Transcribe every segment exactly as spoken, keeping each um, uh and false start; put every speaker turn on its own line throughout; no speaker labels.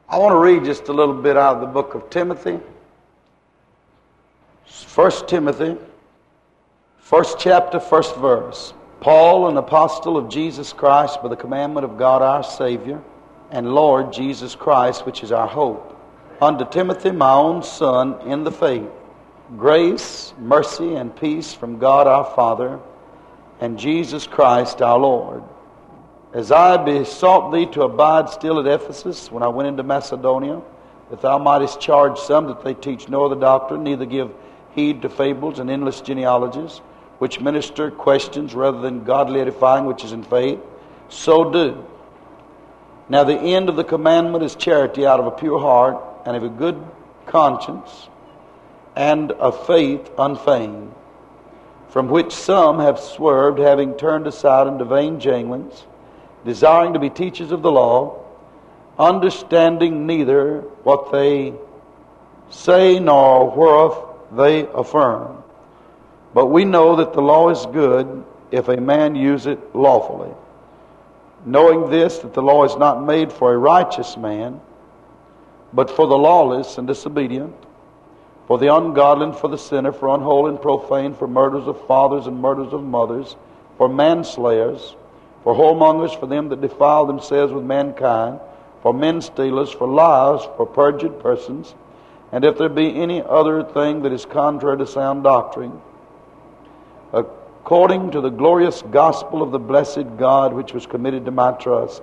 I want to read just a little bit out of the book of Timothy. First Timothy, first chapter, first verse. Paul, an apostle of Jesus Christ, by the commandment of God our Savior, and Lord Jesus Christ, which is our hope. Unto Timothy, my own son, in the faith, grace, mercy, and peace from God our Father, and Jesus Christ our Lord. As I besought thee to abide still at Ephesus, when I went into Macedonia, that thou mightest charge some that they teach no other doctrine, neither give heed to fables and endless genealogies, which minister questions rather than godly edifying, which is in faith, so do. Now the end of the commandment is charity out of a pure heart, and of a good conscience, and of faith unfeigned, from which some have swerved, having turned aside unto vain janglings, desiring to be teachers of the law, understanding neither what they say nor whereof they affirm. But we know that the law is good if a man use it lawfully. Knowing this, that the law is not made for a righteous man, but for the lawless and disobedient, for the ungodly and for the sinner, for unholy and profane, for murderers of fathers and murderers of mothers, for manslayers, for whoremongers, for them that defile themselves with mankind, for men stealers, for liars, for perjured persons, and if there be any other thing that is contrary to sound doctrine, according to the glorious gospel of the blessed God, which was committed to my trust.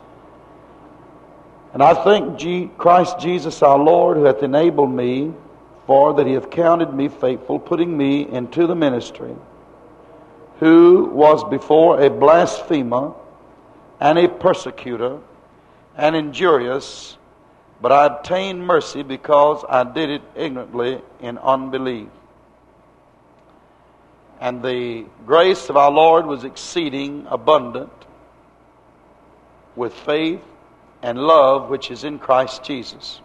And I thank G- Christ Jesus our Lord, who hath enabled me, for that he hath counted me faithful, putting me into the ministry, who was before a blasphemer, and a persecutor, and injurious, but I obtained mercy because I did it ignorantly in unbelief. And the grace of our Lord was exceeding abundant with faith and love which is in Christ Jesus.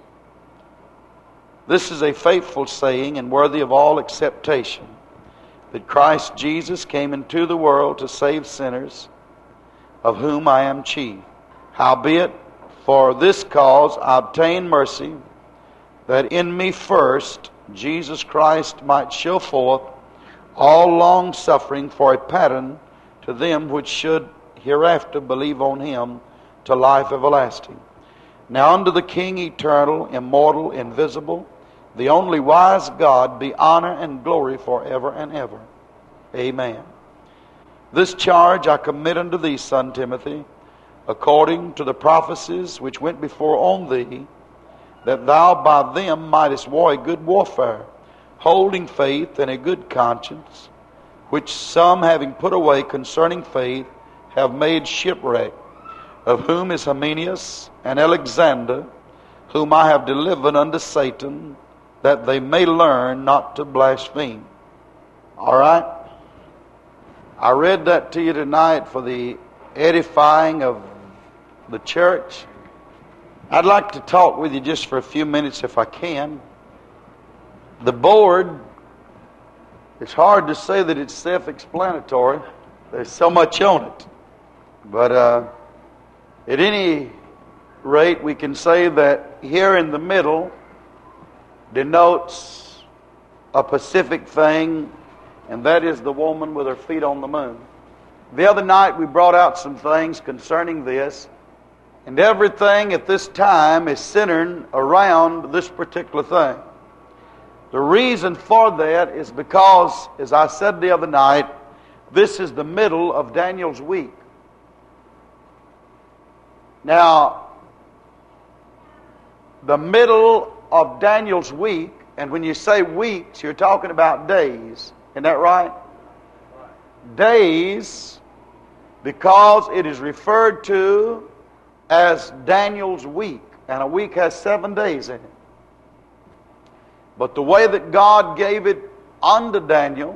This is a faithful saying and worthy of all acceptation, that Christ Jesus came into the world to save sinners, of whom I am chief. Howbeit, for this cause I obtained mercy, that in me first Jesus Christ might show forth all long suffering for a pattern to them which should hereafter believe on him to life everlasting. Now unto the King eternal, immortal, invisible, the only wise God, be honor and glory forever and ever. Amen. This charge I commit unto thee, son Timothy, according to the prophecies which went before on thee, that thou by them mightest war a good warfare, holding faith and a good conscience, which some, having put away concerning faith, have made shipwreck, of whom is Hymenaeus and Alexander, whom I have delivered unto Satan, that they may learn not to blaspheme. All right? I read that to you tonight for the edifying of the church. I'd like to talk with you just for a few minutes if I can. The board, it's hard to say that it's self-explanatory. There's so much on it. But uh, at any rate, we can say that here in the middle denotes a specific thing, and that is the woman with her feet on the moon. The other night we brought out some things concerning this, and everything at this time is centered around this particular thing. The reason for that is because, as I said the other night, this is the middle of Daniel's week. Now, the middle of Daniel's week, and when you say weeks, you're talking about days. Isn't that right? Days, because it is referred to as Daniel's week, and a week has seven days in it. But the way that God gave it unto Daniel,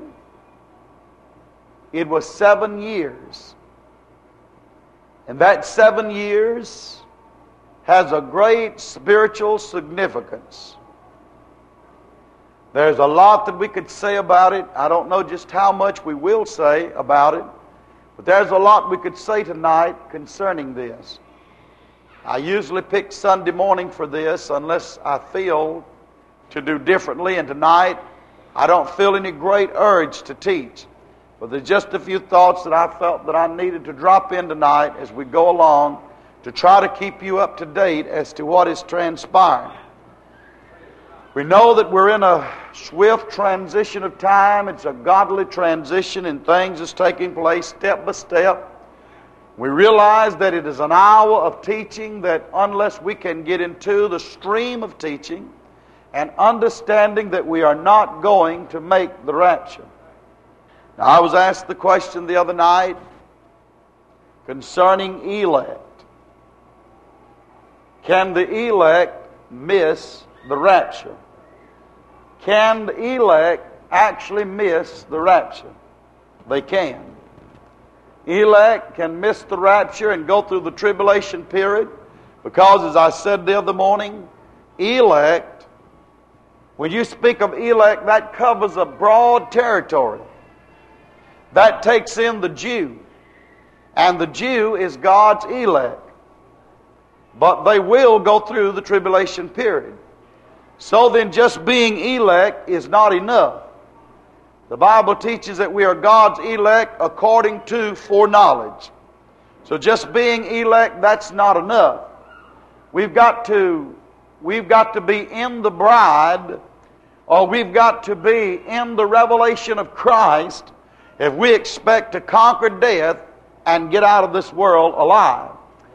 it was seven years. And that seven years has a great spiritual significance. There's a lot that we could say about it. I don't know just how much we will say about it, but there's a lot we could say tonight concerning this. I usually pick Sunday morning for this unless I feel to do differently, and tonight I don't feel any great urge to teach. But there's just a few thoughts that I felt that I needed to drop in tonight as we go along to try to keep you up to date as to what is transpiring. We know that we're in a swift transition of time. It's a godly transition, and things is taking place step by step. We realize that it is an hour of teaching that unless we can get into the stream of teaching and understanding that we are not going to make the rapture. Now, I was asked the question the other night concerning elect. Can the elect miss the rapture? Can the elect actually miss the rapture? They can. Elect can miss the rapture and go through the tribulation period because, as I said the other morning, elect, when you speak of elect, that covers a broad territory. That takes in the Jew. And the Jew is God's elect. But they will go through the tribulation period. So then just being elect is not enough. The Bible teaches that we are God's elect according to foreknowledge. So just being elect, that's not enough. We've got to, we've got to be in the bride, or we've got to be in the revelation of Christ if we expect to conquer death and get out of this world alive.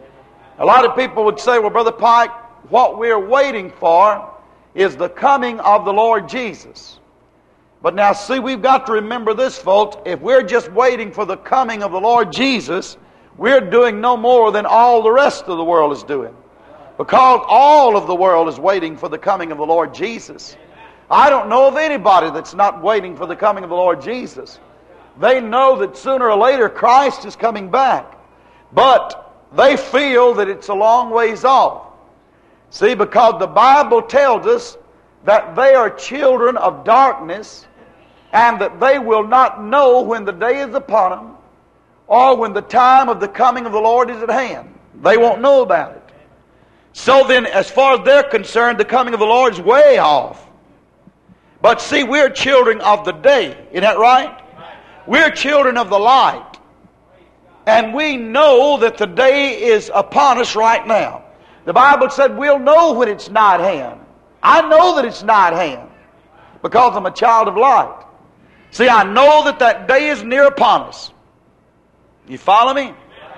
A lot of people would say, well, Brother Pike, what we're waiting for is the coming of the Lord Jesus. But now see, we've got to remember this, folks. If we're just waiting for the coming of the Lord Jesus, we're doing no more than all the rest of the world is doing. Because all of the world is waiting for the coming of the Lord Jesus. I don't know of anybody that's not waiting for the coming of the Lord Jesus. They know that sooner or later Christ is coming back. But they feel that it's a long ways off. See, because the Bible tells us that they are children of darkness and that they will not know when the day is upon them or when the time of the coming of the Lord is at hand. They won't know about it. So then, as far as they're concerned, the coming of the Lord is way off. But see, we're children of the day. Isn't that right? We're children of the light. And we know that the day is upon us right now. The Bible said we'll know when it's nigh at hand. I know that it's nigh at hand because I'm a child of light. See, I know that that day is near upon us. You follow me?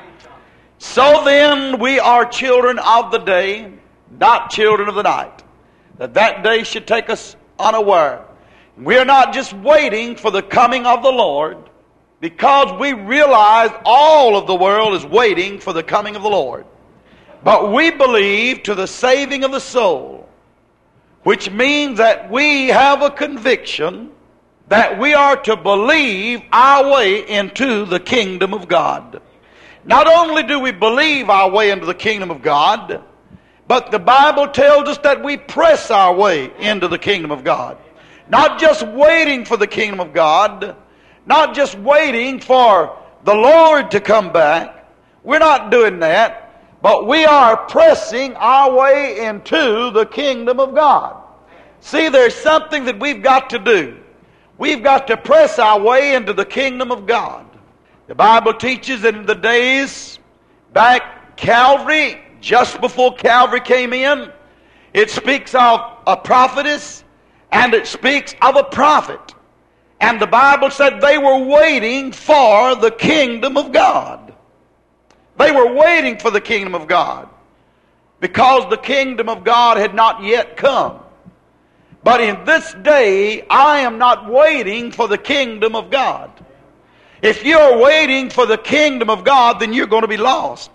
So then we are children of the day, not children of the night. That that day should take us unaware. We're not just waiting for the coming of the Lord because we realize all of the world is waiting for the coming of the Lord. But we believe to the saving of the soul, which means that we have a conviction that we are to believe our way into the kingdom of God. Not only do we believe our way into the kingdom of God, but the Bible tells us that we press our way into the kingdom of God. Not just waiting for the kingdom of God, not just waiting for the Lord to come back. We're not doing that. But we are pressing our way into the kingdom of God. See, there's something that we've got to do. We've got to press our way into the kingdom of God. The Bible teaches that in the days back Calvary, just before Calvary came in, it speaks of a prophetess and it speaks of a prophet. And the Bible said they were waiting for the kingdom of God. They were waiting for the kingdom of God because the kingdom of God had not yet come. But in this day, I am not waiting for the kingdom of God. If you're waiting for the kingdom of God, then you're going to be lost.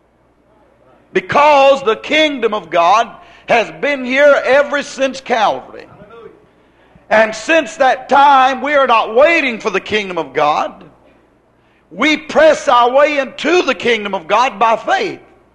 Because the kingdom of God has been here ever since Calvary. And since that time, we are not waiting for the kingdom of God. We press our way into the kingdom of God by faith.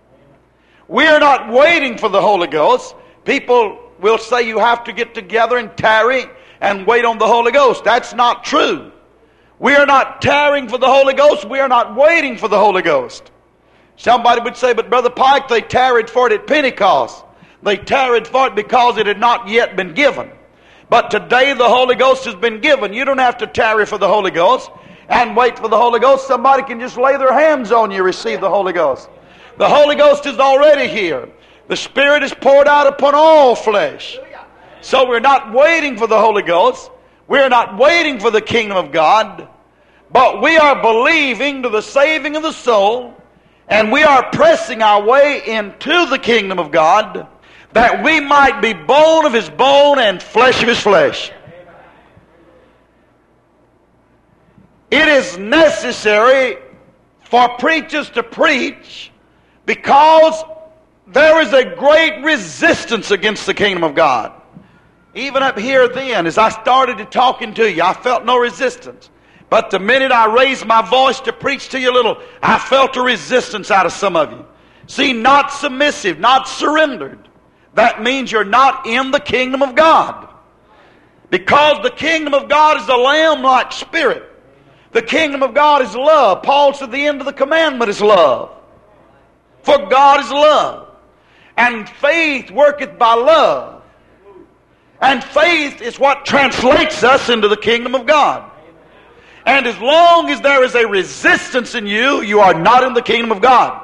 We are not waiting for the Holy Ghost. People will say you have to get together and tarry and wait on the Holy Ghost. That's not true. We are not tarrying for the Holy Ghost. We are not waiting for the Holy Ghost. Somebody would say, but Brother Pike, they tarried for it at Pentecost. They tarried for it because it had not yet been given. But today the Holy Ghost has been given. You don't have to tarry for the Holy Ghost and wait for the Holy Ghost. Somebody can just lay their hands on you, receive the Holy Ghost. The Holy Ghost is already here. The Spirit is poured out upon all flesh. So we're not waiting for the Holy Ghost. We're not waiting for the kingdom of God. But we are believing to the saving of the soul. And we are pressing our way into the kingdom of God, that we might be bone of His bone and flesh of His flesh. It is necessary for preachers to preach because there is a great resistance against the kingdom of God. Even up here then, as I started to talking to you, I felt no resistance. But the minute I raised my voice to preach to you a little, I felt a resistance out of some of you. See, not submissive, not surrendered. That means you're not in the kingdom of God. Because the kingdom of God is a lamb-like spirit. The kingdom of God is love. Paul said the end of the commandment is love. For God is love. And faith worketh by love. And faith is what translates us into the kingdom of God. And as long as there is a resistance in you, you are not in the kingdom of God.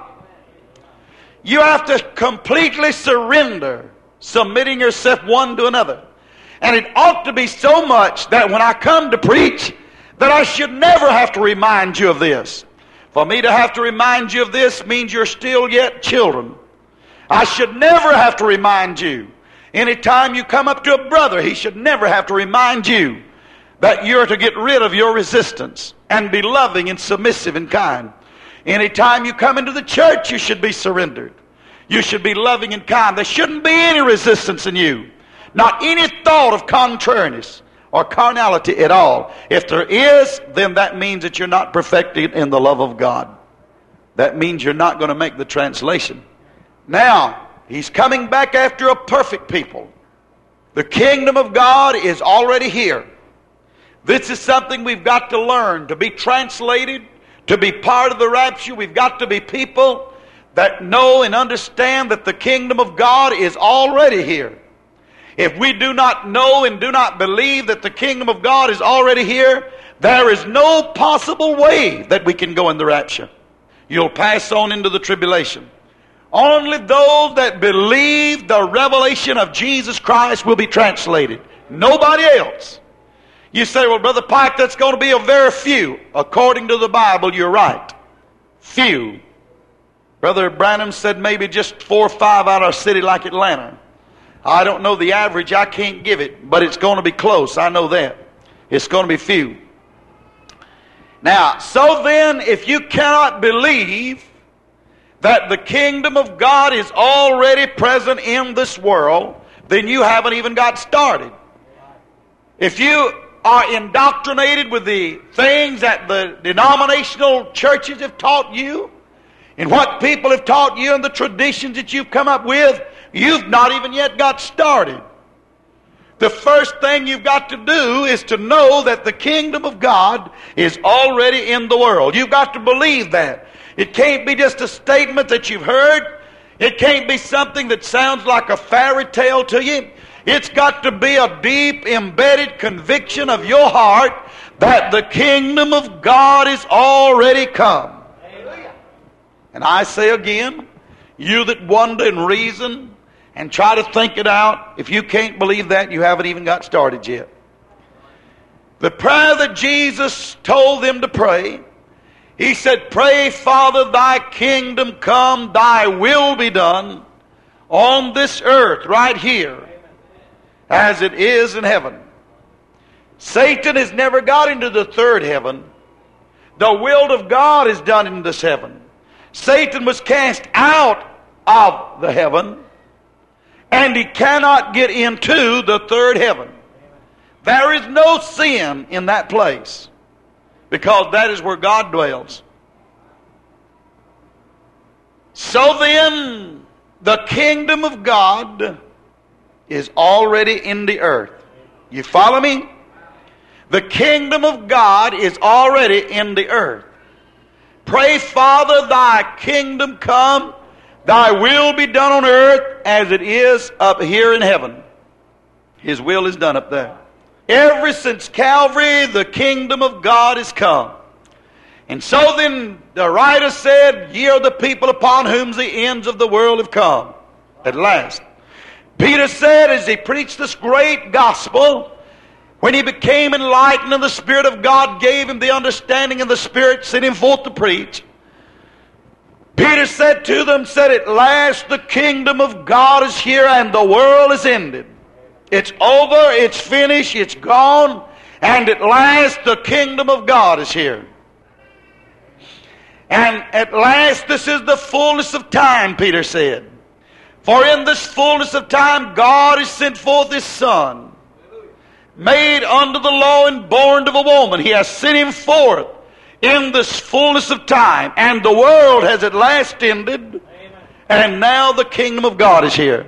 You have to completely surrender, submitting yourself one to another. And it ought to be so much that when I come to preach, that I should never have to remind you of this. For me to have to remind you of this means you're still yet children. I should never have to remind you. Anytime you come up to a brother, he should never have to remind you that you're to get rid of your resistance and be loving and submissive and kind. Anytime you come into the church, you should be surrendered. You should be loving and kind. There shouldn't be any resistance in you. Not any thought of contrariness or carnality at all. If there is, then that means that you're not perfected in the love of God. That means you're not going to make the translation. Now, He's coming back after a perfect people. The kingdom of God is already here. This is something we've got to learn. To be translated, to be part of the rapture, we've got to be people that know and understand that the kingdom of God is already here. If we do not know and do not believe that the kingdom of God is already here, there is no possible way that we can go in the rapture. You'll pass on into the tribulation. Only those that believe the revelation of Jesus Christ will be translated. Nobody else. You say, well, Brother Pike, that's going to be a very few. According to the Bible, you're right. Few. Brother Branham said maybe just four or five out of a city like Atlanta. I don't know the average. I can't give it. But it's going to be close. I know that. It's going to be few. Now, so then, if you cannot believe that the kingdom of God is already present in this world, then you haven't even got started. If you are indoctrinated with the things that the denominational churches have taught you, and what people have taught you, and the traditions that you've come up with, you've not even yet got started. The first thing you've got to do is to know that the kingdom of God is already in the world. You've got to believe that. It can't be just a statement that you've heard. It can't be something that sounds like a fairy tale to you. It's got to be a deep, embedded conviction of your heart that the kingdom of God is already come. And I say again, you that wonder and reason and try to think it out, if you can't believe that, you haven't even got started yet. The prayer that Jesus told them to pray, He said, pray, Father, thy kingdom come, thy will be done on this earth right here as it is in heaven. Satan has never got into the third heaven. The will of God is done in this heaven. Satan was cast out of the heaven, and he cannot get into the third heaven. There is no sin in that place, because that is where God dwells. So then, the kingdom of God is already in the earth. You follow me? The kingdom of God is already in the earth. Pray, Father, thy kingdom come, thy will be done on earth as it is up here in heaven. His will is done up there. Ever since Calvary, the kingdom of God has come. And so then the writer said, ye are the people upon whom the ends of the world have come. At last. Peter said as he preached this great gospel, when he became enlightened and the Spirit of God gave him the understanding and the Spirit sent him forth to preach, Peter said to them, said, at last the kingdom of God is here and the world is ended. It's over, it's finished, it's gone, and at last the kingdom of God is here. And at last this is the fullness of time, Peter said. For in this fullness of time God has sent forth His Son, made under the law and born of a woman. He has sent Him forth in this fullness of time. And the world has at last ended. Amen. And now the kingdom of God is here.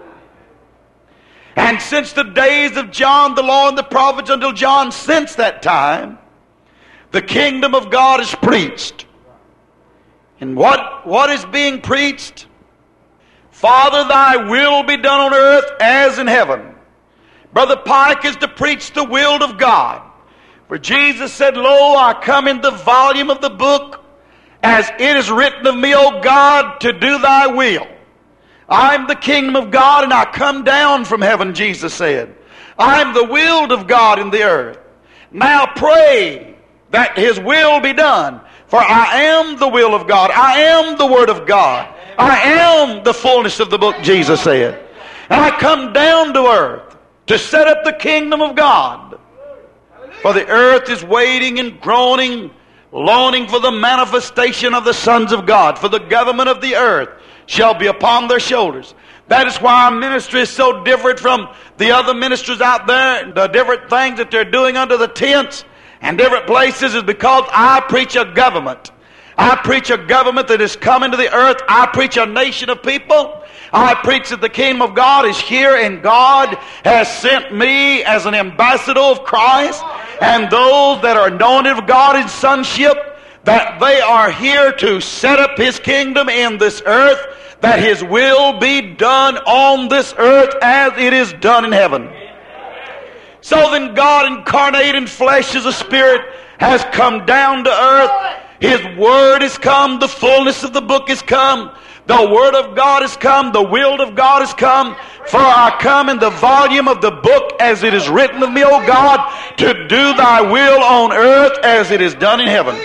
And since the days of John, the law and the prophets until John, since that time, the kingdom of God is preached. And what, what is being preached? Father, thy will be done on earth as in heaven. Brother Pike is to preach the will of God. For Jesus said, lo, I come in the volume of the book, as it is written of me, O God, to do thy will. I'm the kingdom of God, and I come down from heaven, Jesus said. I'm the will of God in the earth. Now pray that His will be done. For I am the will of God. I am the Word of God. I am the fullness of the book, Jesus said. And I come down to earth to set up the kingdom of God. For the earth is waiting and groaning, longing for the manifestation of the sons of God. For the government of the earth shall be upon their shoulders. That is why our ministry is so different from the other ministries out there. The different things that they're doing under the tents and different places is because I preach a government. I preach a government that is coming to the earth. I preach a nation of people. I preach that the kingdom of God is here, and God has sent me as an ambassador of Christ, and those that are anointed of God in sonship, that they are here to set up His kingdom in this earth, that His will be done on this earth as it is done in heaven. So then God incarnate in flesh as a spirit has come down to earth. His word has come. The fullness of the book has come. The word of God has come. The will of God has come. For I come in the volume of the book as it is written of me, O God, to do thy will on earth as it is done in heaven.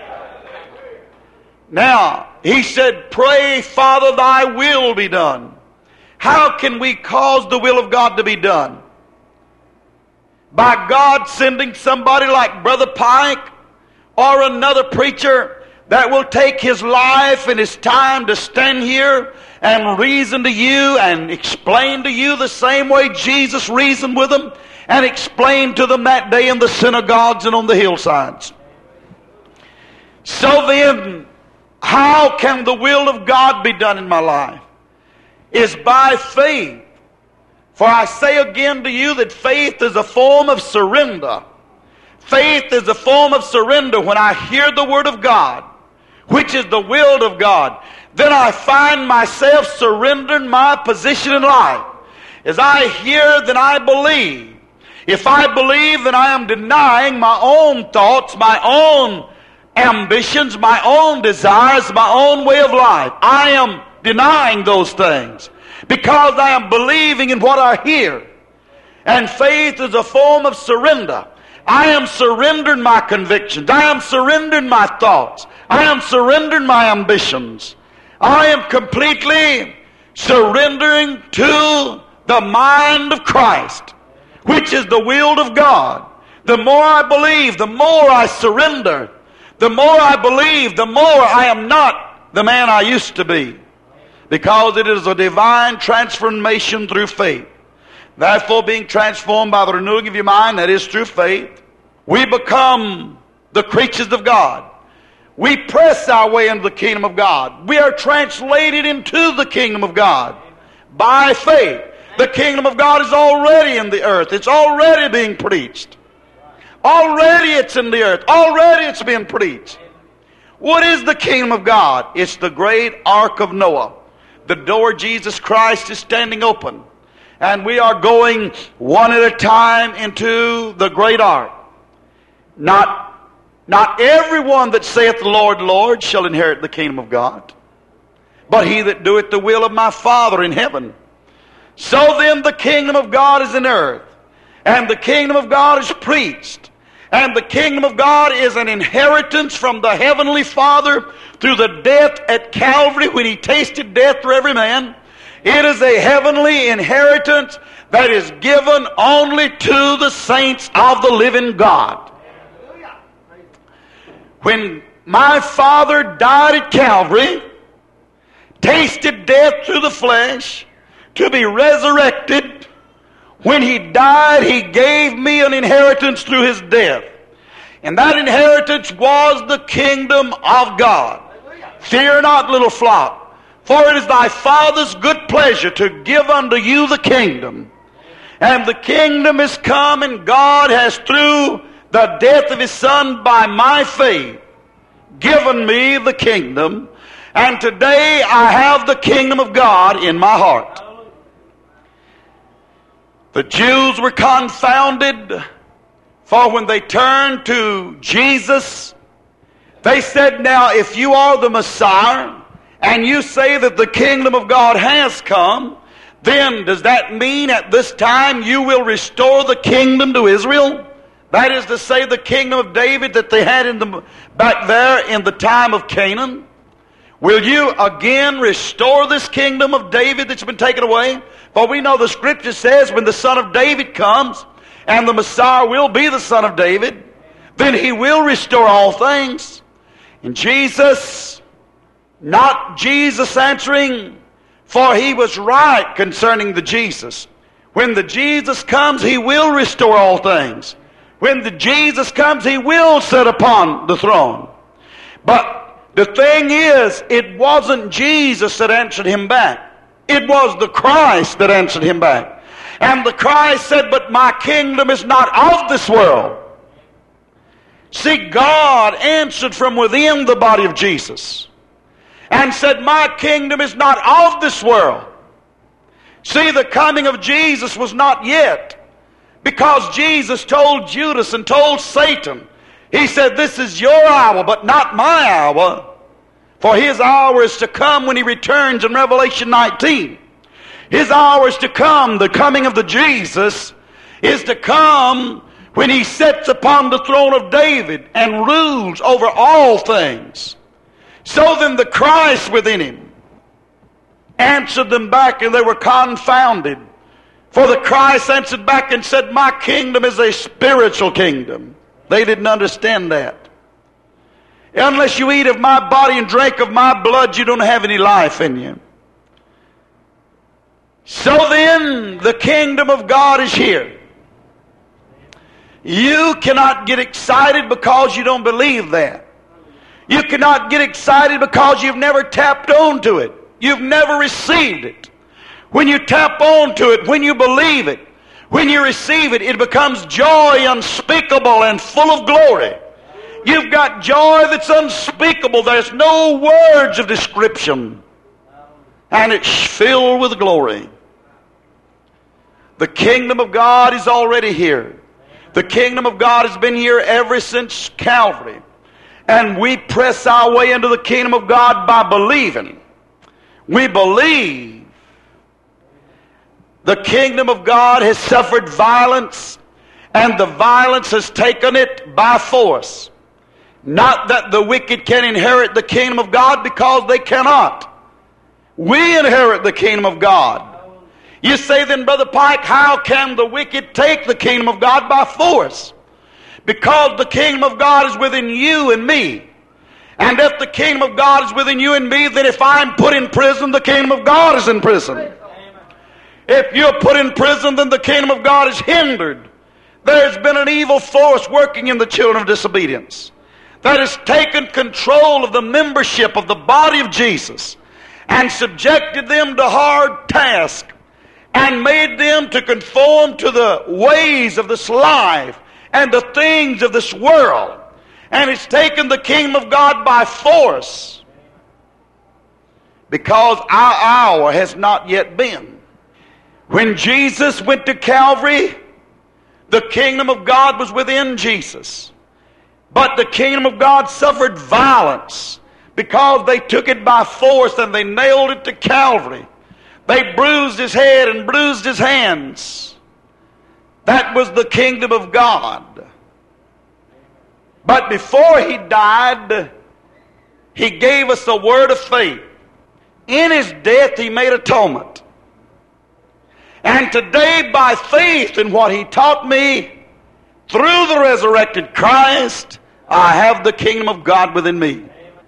Now, he said, pray, Father, thy will be done. How can we cause the will of God to be done? By God sending somebody like Brother Pike or another preacher that will take his life and his time to stand here and reason to you and explain to you the same way Jesus reasoned with them and explained to them that day in the synagogues and on the hillsides. So then, how can the will of God be done in my life? Is by faith. For I say again to you that faith is a form of surrender. Faith is a form of surrender. When I hear the word of God, which is the will of God, then I find myself surrendering my position in life. As I hear, then I believe. If I believe, then I am denying my own thoughts, my own ambitions, my own desires, my own way of life. I am denying those things because I am believing in what I hear. And faith is a form of surrender. I am surrendering my convictions. I am surrendering my thoughts. I am surrendering my ambitions. I am completely surrendering to the mind of Christ, which is the will of God. The more I believe, the more I surrender. The more I believe, the more I am not the man I used to be. Because it is a divine transformation through faith. Therefore, being transformed by the renewing of your mind, that is through faith, we become the creatures of God. We press our way into the kingdom of God. We are translated into the kingdom of God by faith. The kingdom of God is already in the earth. It's already being preached. Already it's in the earth. Already it's being preached. What is the kingdom of God? It's the great ark of Noah. The door, Jesus Christ, is standing open. And we are going one at a time into the great ark. Not, not everyone that saith the Lord, Lord, shall inherit the kingdom of God, but he that doeth the will of my Father in heaven. So then the kingdom of God is in earth, and the kingdom of God is preached. And the kingdom of God is an inheritance from the heavenly Father through the death at Calvary when he tasted death for every man. It is a heavenly inheritance that is given only to the saints of the living God. When my Father died at Calvary, tasted death through the flesh, to be resurrected, when he died, he gave me an inheritance through his death. And that inheritance was the kingdom of God. Fear not, little flock, for it is thy Father's good pleasure to give unto you the kingdom. And the kingdom is come, and God has, through the death of his Son by my faith, given me the kingdom. And today I have the kingdom of God in my heart. The Jews were confounded, for when they turned to Jesus, they said, now if you are the Messiah, and you say that the kingdom of God has come, then does that mean at this time you will restore the kingdom to Israel? That is to say, the kingdom of David that they had in the, back there in the time of Canaan? Will you again restore this kingdom of David that's been taken away? For we know the Scripture says when the Son of David comes, and the Messiah will be the Son of David, then he will restore all things. And Jesus, not Jesus answering, for he was right concerning the Jesus. When the Jesus comes, he will restore all things. When the Jesus comes, he will sit upon the throne. But the thing is, it wasn't Jesus that answered him back. It was the Christ that answered him back. And the Christ said, but my kingdom is not of this world. See, God answered from within the body of Jesus and said, my kingdom is not of this world. See, the coming of Jesus was not yet, because Jesus told Judas and told Satan, he said, this is your hour, but not my hour. For his hour is to come when he returns in Revelation nineteen. His hour is to come, the coming of the Jesus, is to come when he sits upon the throne of David and rules over all things. So then the Christ within him answered them back, and they were confounded. For the Christ answered back and said, my kingdom is a spiritual kingdom. They didn't understand that. Unless you eat of my body and drink of my blood, you don't have any life in you. So then, the kingdom of God is here. You cannot get excited because you don't believe that. You cannot get excited because you've never tapped onto it. You've never received it. When you tap onto it, when you believe it, when you receive it, it becomes joy unspeakable and full of glory. You've got joy that's unspeakable. There's no words of description. And it's filled with glory. The kingdom of God is already here. The kingdom of God has been here ever since Calvary. And we press our way into the kingdom of God by believing. We believe. The kingdom of God has suffered violence, and the violence has taken it by force. Not that the wicked can inherit the kingdom of God, because they cannot. We inherit the kingdom of God. You say then, Brother Pike, how can the wicked take the kingdom of God by force? Because the kingdom of God is within you and me. And if the kingdom of God is within you and me, then if I'm put in prison, the kingdom of God is in prison. If you're put in prison, then the kingdom of God is hindered. There's been an evil force working in the children of disobedience that has taken control of the membership of the body of Jesus and subjected them to hard tasks and made them to conform to the ways of this life and the things of this world. And it's taken the kingdom of God by force, because our hour has not yet been. When Jesus went to Calvary, the kingdom of God was within Jesus. But the kingdom of God suffered violence because they took it by force and they nailed it to Calvary. They bruised his head and bruised his hands. That was the kingdom of God. But before he died, he gave us a word of faith. In his death, he made atonement. And today, by faith in what he taught me, through the resurrected Christ, I have the kingdom of God within me.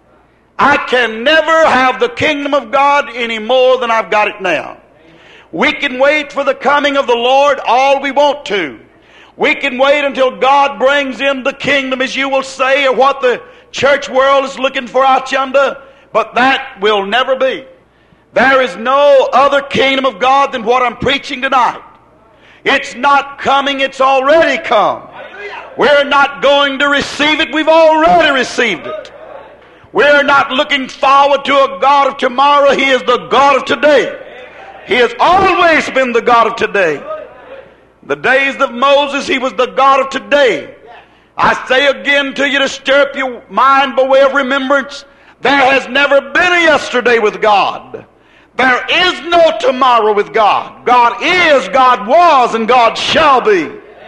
I can never have the kingdom of God any more than I've got it now. We can wait for the coming of the Lord all we want to. We can wait until God brings in the kingdom, as you will say, or what the church world is looking for out yonder, but that will never be. There is no other kingdom of God than what I'm preaching tonight. It's not coming, it's already come. We're not going to receive it, we've already received it. We're not looking forward to a God of tomorrow. He is the God of today. He has always been the God of today. The days of Moses, he was the God of today. I say again to you to stir up your mind by way of remembrance, there has never been a yesterday with God. There is no tomorrow with God. God is, God was, and God shall be.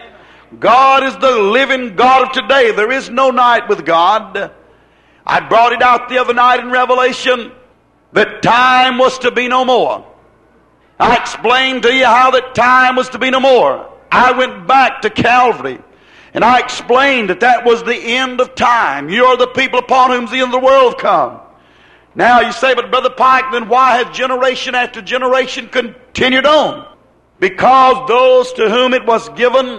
God is the living God of today. There is no night with God. I brought it out the other night in Revelation that time was to be no more. I explained to you how that time was to be no more. I went back to Calvary and I explained that that was the end of time. You are the people upon whom the end of the world come. Now you say, but Brother Pike, then why has generation after generation continued on? Because those to whom it was given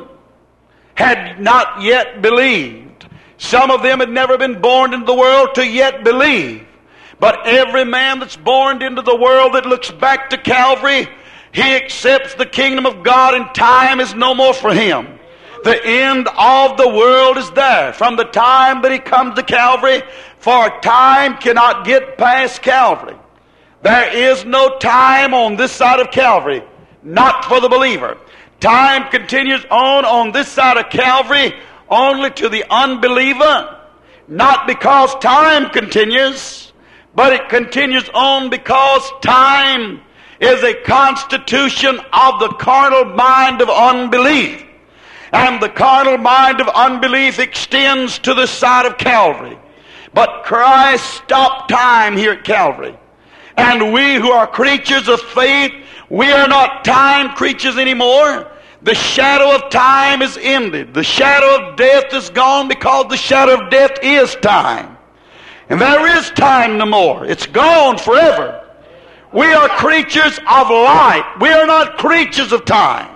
had not yet believed. Some of them had never been born into the world to yet believe. But every man that's born into the world that looks back to Calvary, he accepts the kingdom of God, and time is no more for him. The end of the world is there. From the time that he comes to Calvary, for time cannot get past Calvary. There is no time on this side of Calvary, not for the believer. Time continues on on this side of Calvary only to the unbeliever, not because time continues, but it continues on because time is a constitution of the carnal mind of unbelief. And the carnal mind of unbelief extends to the side of Calvary. But Christ stopped time here at Calvary. And we who are creatures of faith, we are not time creatures anymore. The shadow of time is ended. The shadow of death is gone, because the shadow of death is time. And there is time no more. It's gone forever. We are creatures of light. We are not creatures of time.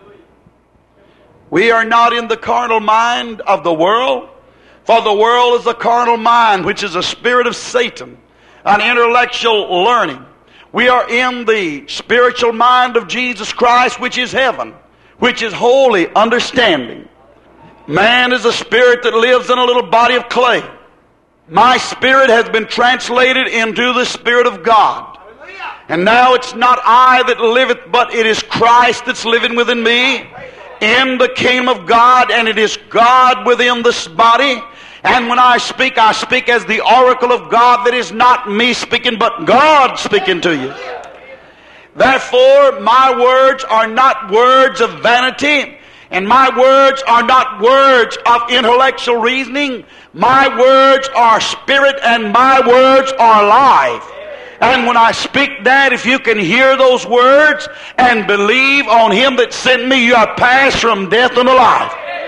We are not in the carnal mind of the world, for the world is a carnal mind, which is a spirit of Satan, an intellectual learning. We are in the spiritual mind of Jesus Christ, which is heaven, which is holy understanding. Man is a spirit that lives in a little body of clay. My spirit has been translated into the Spirit of God. And now it's not I that liveth, but it is Christ that's living within me in the kingdom of God, and it is God within this body. And when I speak, I speak as the oracle of God. That is not me speaking, but God speaking to you. Therefore, my words are not words of vanity, and my words are not words of intellectual reasoning. My words are spirit, and my words are life. And when I speak that, if you can hear those words and believe on Him that sent me, you are passed from death unto life.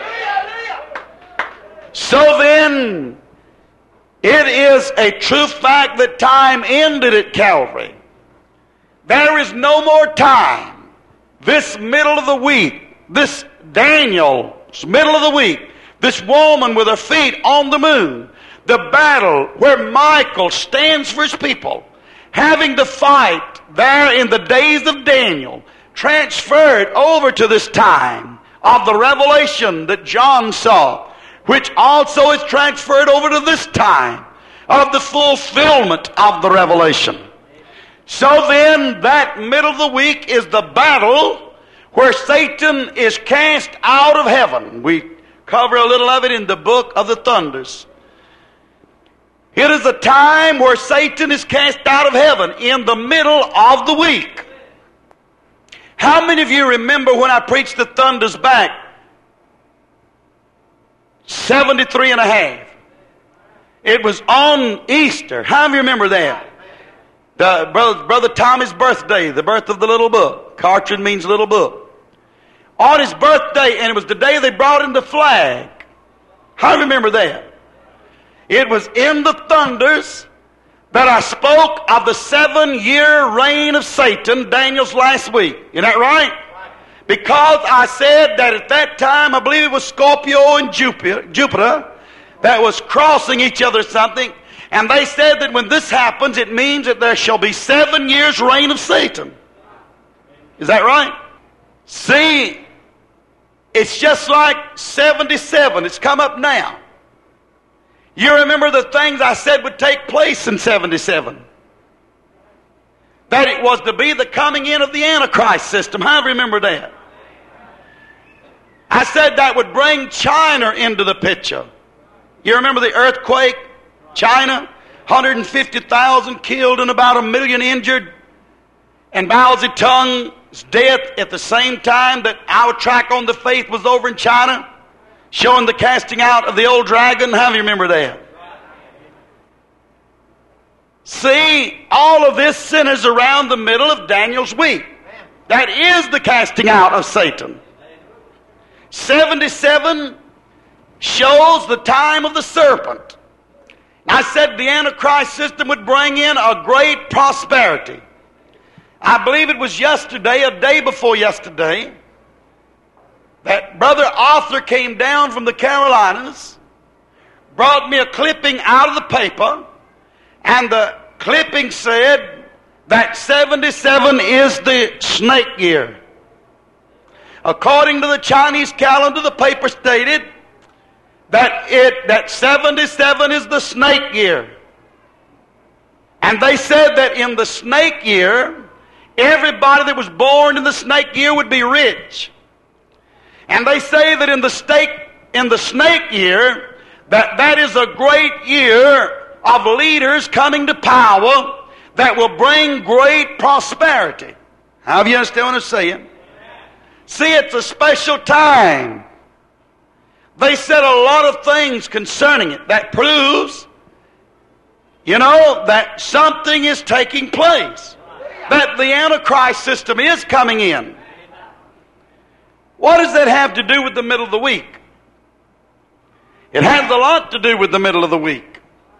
So then, it is a true fact that time ended at Calvary. There is no more time. This middle of the week, this Daniel's middle of the week, this woman with her feet on the moon, the battle where Michael stands for his people, having to fight there in the days of Daniel, transferred over to this time of the revelation that John saw. which also is transferred over to this time of the fulfillment of the revelation. So then, that middle of the week is the battle where Satan is cast out of heaven. We cover a little of it in the book of the Thunders. It is a time where Satan is cast out of heaven in the middle of the week. How many of you remember when I preached the Thunders back? seventy-three and a half. It was on Easter. How many remember that? The, brother, brother Tommy's birthday, the birth of the little book. Cartridge means little book. On his birthday, and it was the day they brought in the flag. How do you remember that? It was in the Thunders that I spoke of the seven-year reign of Satan, Daniel's last week. Isn't that right? Because I said that at that time, I believe it was Scorpio and Jupiter, Jupiter that was crossing each other something. And they said that when this happens, it means that there shall be seven years reign of Satan. Is that right? See, it's just like seventy-seven. It's come up now. You remember the things I said would take place in seventy-seven. That it was to be the coming in of the Antichrist system. How do you remember that? I said that would bring China into the picture. You remember the earthquake? China, one hundred fifty thousand killed and about a million injured. And Mao Zedong's death at the same time that our track on the faith was over in China, showing the casting out of the old dragon. How do you remember that? See, all of this centers around the middle of Daniel's week. That is the casting out of Satan. seventy-seven shows the time of the serpent. I said the Antichrist system would bring in a great prosperity. I believe it was yesterday, a day before yesterday, that Brother Arthur came down from the Carolinas, brought me a clipping out of the paper, and the clipping said that seventy-seven is the snake year. According to the Chinese calendar, the paper stated that it that seventy-seven is the snake year. And they said that in the snake year, everybody that was born in the snake year would be rich. And they say that in the snake in the snake year, that that is a great year of leaders coming to power that will bring great prosperity. How do you understand what I'm saying? See, it's a special time. They said a lot of things concerning it that proves, you know, that something is taking place. That the Antichrist system is coming in. What does that have to do with the middle of the week? It has a lot to do with the middle of the week.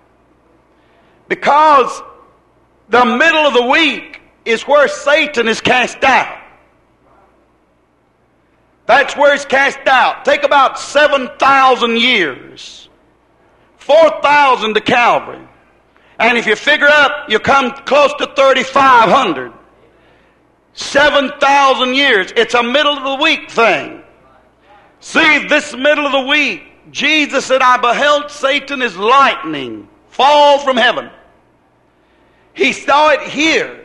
Because the middle of the week is where Satan is cast out. That's where he's cast out. Take about seven thousand years. four thousand to Calvary. And if you figure up, you come close to thirty-five hundred. seven thousand years. It's a middle of the week thing. See, this middle of the week, Jesus said, I beheld Satan as lightning fall from heaven. He saw it here.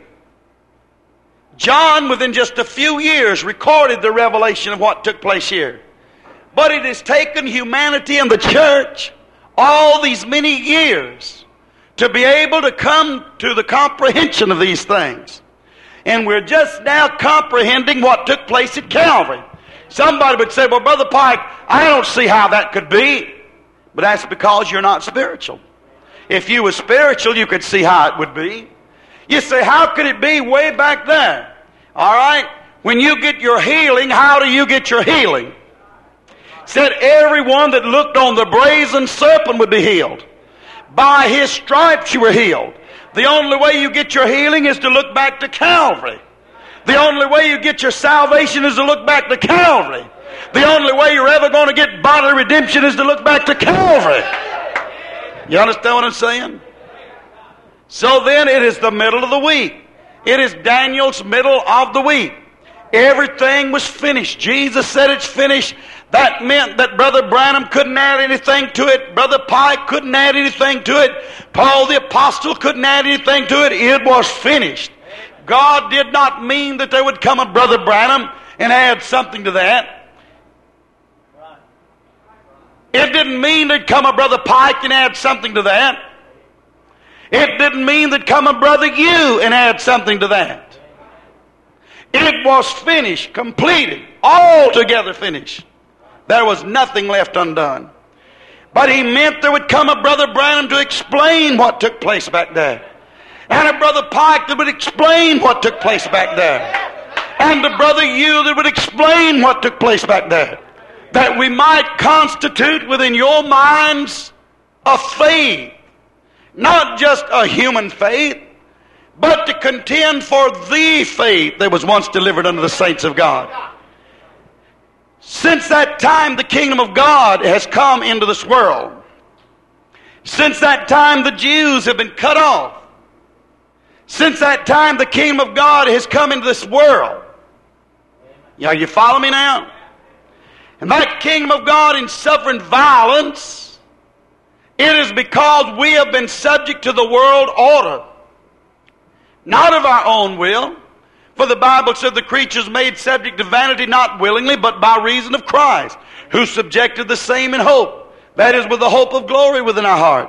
John, within just a few years, recorded the revelation of what took place here. But it has taken humanity and the church all these many years to be able to come to the comprehension of these things. And we're just now comprehending what took place at Calvary. Somebody would say, well, Brother Pike, I don't see how that could be. But that's because you're not spiritual. If you were spiritual, you could see how it would be. You say, how could it be way back there? All right? When you get your healing, how do you get your healing? Said everyone that looked on the brazen serpent would be healed. By his stripes you were healed. The only way you get your healing is to look back to Calvary. The only way you get your salvation is to look back to Calvary. The only way you're ever going to get bodily redemption is to look back to Calvary. You understand what I'm saying? So then it is the middle of the week. It is Daniel's middle of the week. Everything was finished. Jesus said it's finished. That meant that Brother Branham couldn't add anything to it. Brother Pike couldn't add anything to it. Paul the Apostle couldn't add anything to it. It was finished. God did not mean that there would come a Brother Branham and add something to that. It didn't mean there'd come a Brother Pike and add something to that. It didn't mean there'd come a Brother you and add something to that. It was finished, completed, altogether finished. There was nothing left undone. But he meant there would come a Brother Branham to explain what took place back there. And a Brother Pike that would explain what took place back there. And a Brother you that would explain what took place back there. That we might constitute within your minds a faith. Not just a human faith, but to contend for the faith that was once delivered unto the saints of God. Since that time, the kingdom of God has come into this world. Since that time, the Jews have been cut off. Since that time, the kingdom of God has come into this world. Are you following me now? And that kingdom of God in suffering violence, it is because we have been subject to the world order. Not of our own will. For the Bible said the creatures made subject to vanity not willingly, but by reason of Christ, who subjected the same in hope. That is, with the hope of glory within our heart.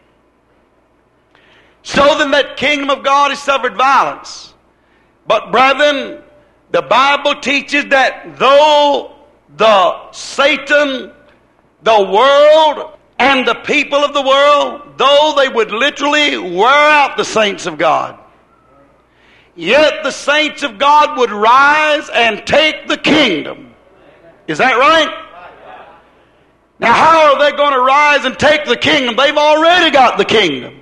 So then that kingdom of God has suffered violence. But brethren, the Bible teaches that though the Satan, the world, and the people of the world, though they would literally wear out the saints of God, yet the saints of God would rise and take the kingdom. Is that right? Now how are they going to rise and take the kingdom? They've already got the kingdom.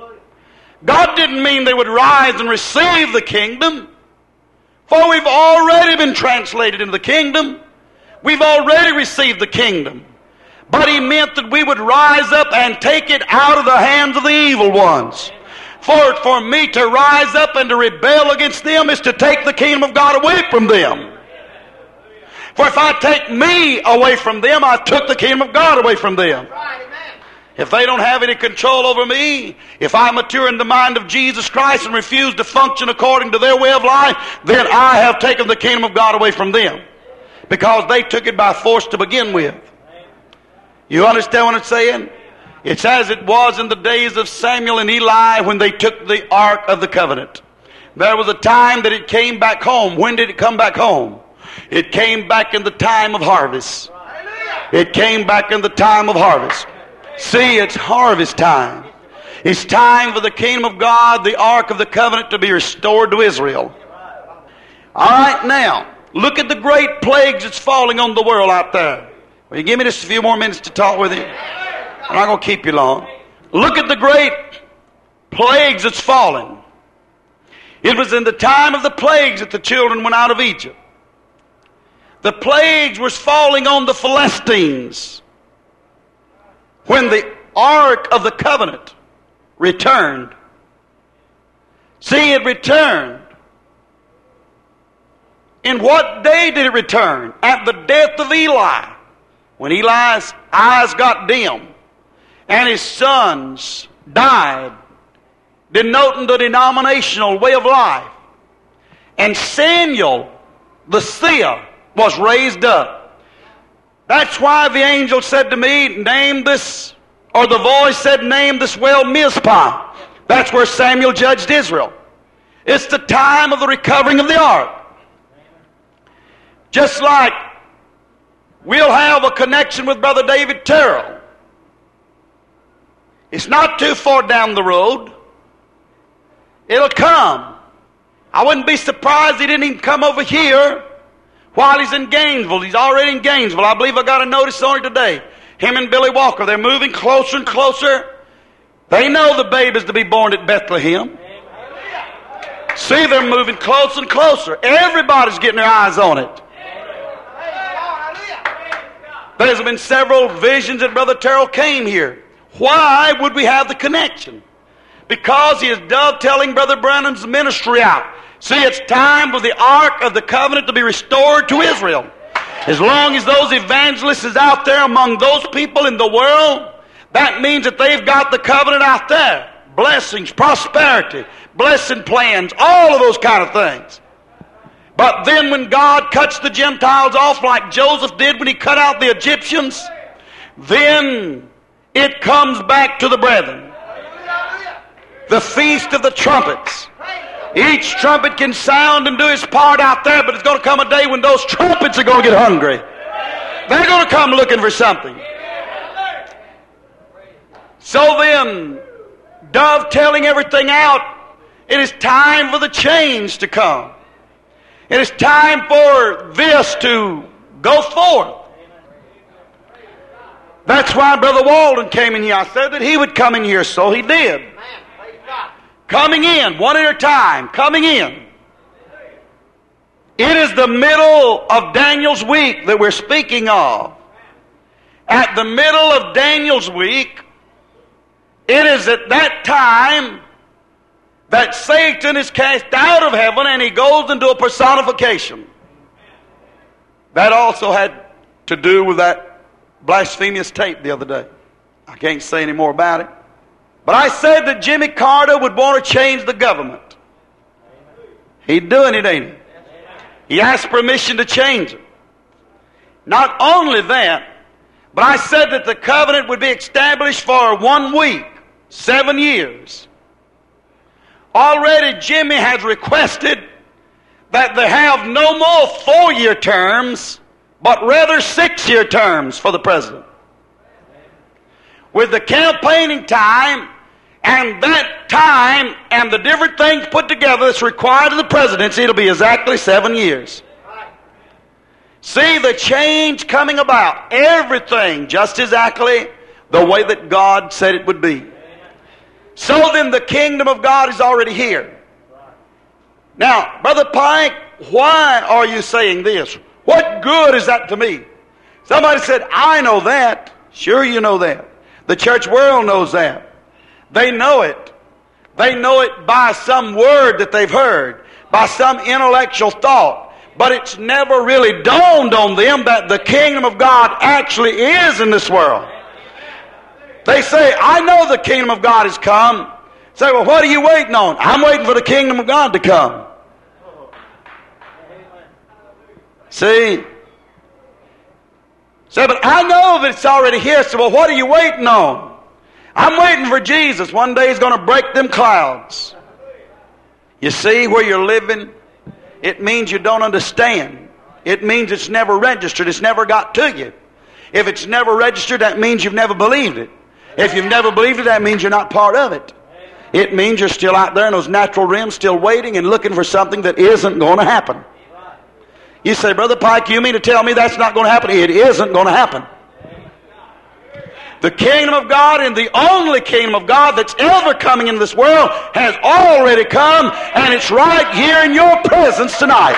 God didn't mean they would rise and receive the kingdom, for we've already been translated into the kingdom. We've already received the kingdom. But He meant that we would rise up and take it out of the hands of the evil ones. For, for me to rise up and to rebel against them is to take the kingdom of God away from them. For if I take me away from them, I took the kingdom of God away from them. If they don't have any control over me, if I mature in the mind of Jesus Christ and refuse to function according to their way of life, then I have taken the kingdom of God away from them. Because they took it by force to begin with. You understand what I'm saying? It's as it was in the days of Samuel and Eli when they took the Ark of the Covenant. There was a time that it came back home. When did it come back home? It came back in the time of harvest. It came back in the time of harvest. See, it's harvest time. It's time for the kingdom of God, the Ark of the Covenant, to be restored to Israel. All right, now, look at the great plagues that's falling on the world out there. Will you give me just a few more minutes to talk with you? I'm not going to keep you long. Look at the great plagues that's falling. It was in the time of the plagues that the children went out of Egypt. The plagues was falling on the Philistines when the Ark of the Covenant returned. See, it returned. In what day did it return? At the death of Eli. When Eli's eyes got dim and his sons died, denoting the denominational way of life. And Samuel, the seer, was raised up. That's why the angel said to me, name this, or the voice said, name this well Mizpah. That's where Samuel judged Israel. It's the time of the recovering of the ark. Just like we'll have a connection with Brother David Terrell. It's not too far down the road. It'll come. I wouldn't be surprised he didn't even come over here while he's in Gainesville. He's already in Gainesville. I believe I got a notice on it today. Him and Billy Walker, they're moving closer and closer. They know the babe is to be born at Bethlehem. See, they're moving closer and closer. Everybody's getting their eyes on it. There's been several visions that Brother Terrell came here. Why would we have the connection? Because he is dovetailing Brother Branham's ministry out. See, it's time for the Ark of the Covenant to be restored to Israel. As long as those evangelists is out there among those people in the world, that means that they've got the covenant out there. Blessings, prosperity, blessing plans, all of those kind of things. But then when God cuts the Gentiles off like Joseph did when he cut out the Egyptians, then it comes back to the brethren. The Feast of the Trumpets. Each trumpet can sound and do his part out there, but it's going to come a day when those trumpets are going to get hungry. They're going to come looking for something. So then, dovetailing everything out, it is time for the change to come. It is time for this to go forth. That's why Brother Walden came in here. I said that he would come in here, so he did. Coming in, one at a time, coming in. It is the middle of Daniel's week that we're speaking of. At the middle of Daniel's week, it is at that time that Satan is cast out of heaven and he goes into a personification. That also had to do with that blasphemous tape the other day. I can't say any more about it. But I said that Jimmy Carter would want to change the government. He's doing it, ain't he? He asked permission to change it. Not only that, but I said that the covenant would be established for one week, seven years. Already Jimmy has requested that they have no more four-year terms, but rather six-year terms for the president. With the campaigning time and that time and the different things put together that's required of the presidency, it'll be exactly seven years. See the change coming about. Everything just exactly the way that God said it would be. So then the kingdom of God is already here. Now, Brother Pike, why are you saying this? What good is that to me? Somebody said, I know that. Sure you know that. The church world knows that. They know it. They know it by some word that they've heard, by some intellectual thought. But it's never really dawned on them that the kingdom of God actually is in this world. They say, I know the kingdom of God has come. Say, well, what are you waiting on? I'm waiting for the kingdom of God to come. See? Say, but I know that it's already here. So, well, what are you waiting on? I'm waiting for Jesus. One day he's going to break them clouds. You see where you're living? It means you don't understand. It means it's never registered. It's never got to you. If it's never registered, that means you've never believed it. If you've never believed it, that means you're not part of it. It means you're still out there in those natural realms, still waiting and looking for something that isn't going to happen. You say, Brother Pike, you mean to tell me that's not going to happen? It isn't going to happen. The kingdom of God and the only kingdom of God that's ever coming into this world has already come, and it's right here in your presence tonight.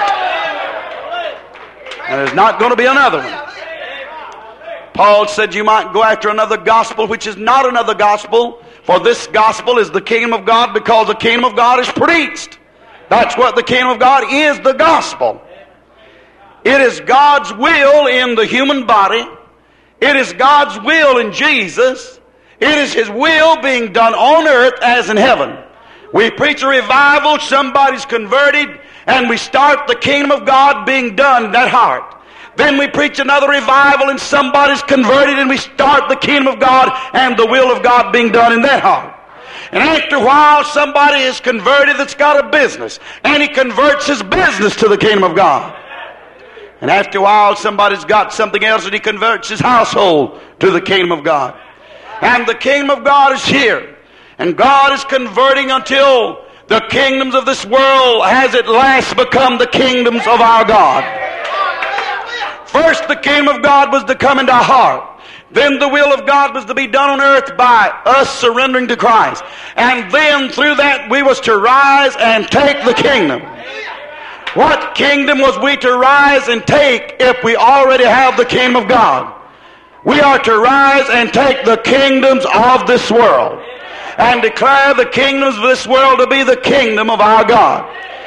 And there's not going to be another one. Paul said you might go after another gospel which is not another gospel, for this gospel is the kingdom of God because the kingdom of God is preached. That's what the kingdom of God is, the gospel. It is God's will in the human body. It is God's will in Jesus. It is His will being done on earth as in heaven. We preach a revival, somebody's converted, and we start the kingdom of God being done in that heart. Then we preach another revival and somebody's converted and we start the kingdom of God and the will of God being done in that heart. And after a while somebody is converted that's got a business and he converts his business to the kingdom of God. And after a while somebody's got something else and he converts his household to the kingdom of God. And the kingdom of God is here. And God is converting until the kingdoms of this world has at last become the kingdoms of our God. First, the kingdom of God was to come into our heart. Then the will of God was to be done on earth by us surrendering to Christ. And then through that we was to rise and take the kingdom. What kingdom was we to rise and take if we already have the kingdom of God? We are to rise and take the kingdoms of this world and declare the kingdoms of this world to be the kingdom of our God.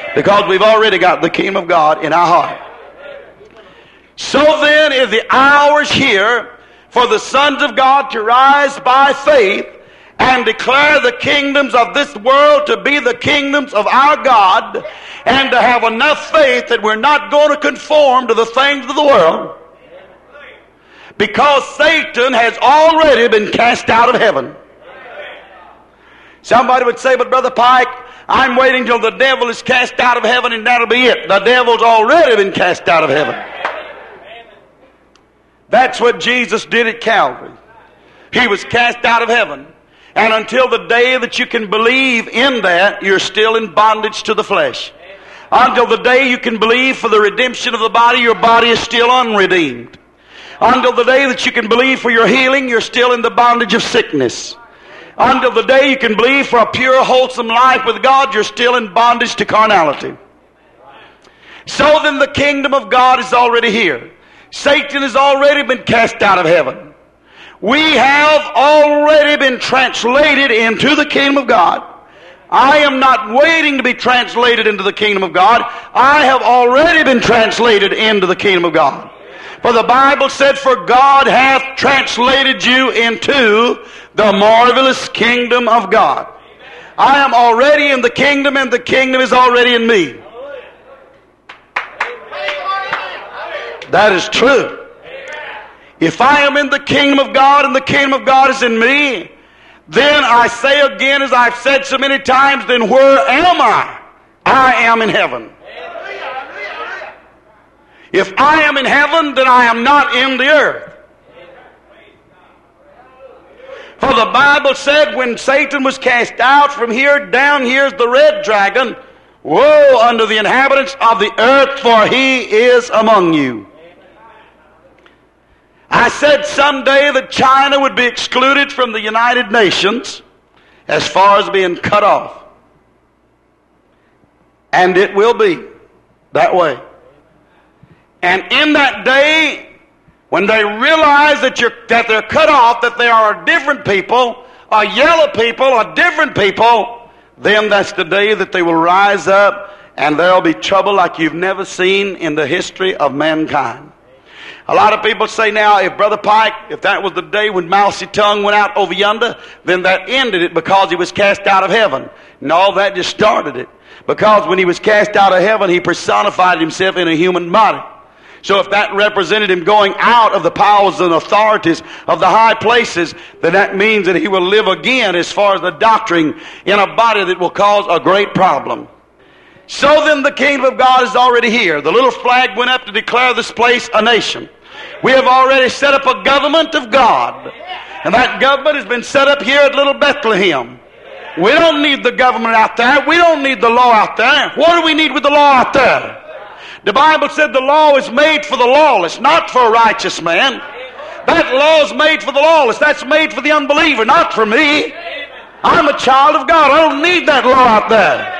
Because we've already got the kingdom of God in our heart. So then is the hours here for the sons of God to rise by faith and declare the kingdoms of this world to be the kingdoms of our God, and to have enough faith that we're not going to conform to the things of the world, because Satan has already been cast out of heaven. Somebody would say, but Brother Pike, I'm waiting till the devil is cast out of heaven and that'll be it. The devil's already been cast out of heaven. That's what Jesus did at Calvary. He was cast out of heaven. And until the day that you can believe in that, you're still in bondage to the flesh. Until the day you can believe for the redemption of the body, your body is still unredeemed. Until the day that you can believe for your healing, you're still in the bondage of sickness. Until the day you can believe for a pure, wholesome life with God, you're still in bondage to carnality. So then the kingdom of God is already here. Satan has already been cast out of heaven. We have already been translated into the kingdom of God. I am not waiting to be translated into the kingdom of God. I have already been translated into the kingdom of God. For the Bible said, for God hath translated you into the marvelous kingdom of God. I am already in the kingdom, and the kingdom is already in me. That is true. If I am in the kingdom of God and the kingdom of God is in me, then I say again, as I've said so many times, then where am I? I am in heaven. If I am in heaven, then I am not in the earth. For the Bible said when Satan was cast out from here, down here's the red dragon. Woe unto the inhabitants of the earth, for he is among you. I said someday that China would be excluded from the United Nations as far as being cut off. And it will be that way. And in that day, when they realize that, you're, that they're cut off, that they are a different people, a yellow people, a different people, then that's the day that they will rise up and there'll be trouble like you've never seen in the history of mankind. A lot of people say now, if Brother Pike, if that was the day when Mao Zedong went out over yonder, then that ended it because he was cast out of heaven. No, that just started it. Because when he was cast out of heaven, he personified himself in a human body. So if that represented him going out of the powers and authorities of the high places, then that means that he will live again as far as the doctrine in a body that will cause a great problem. So then the kingdom of God is already here. The little flag went up to declare this place a nation. We have already set up a government of God. And that government has been set up here at Little Bethlehem. We don't need the government out there. We don't need the law out there. What do we need with the law out there? The Bible said the law is made for the lawless, not for a righteous man. That law is made for the lawless. That's made for the unbeliever, not for me. I'm a child of God. I don't need that law out there.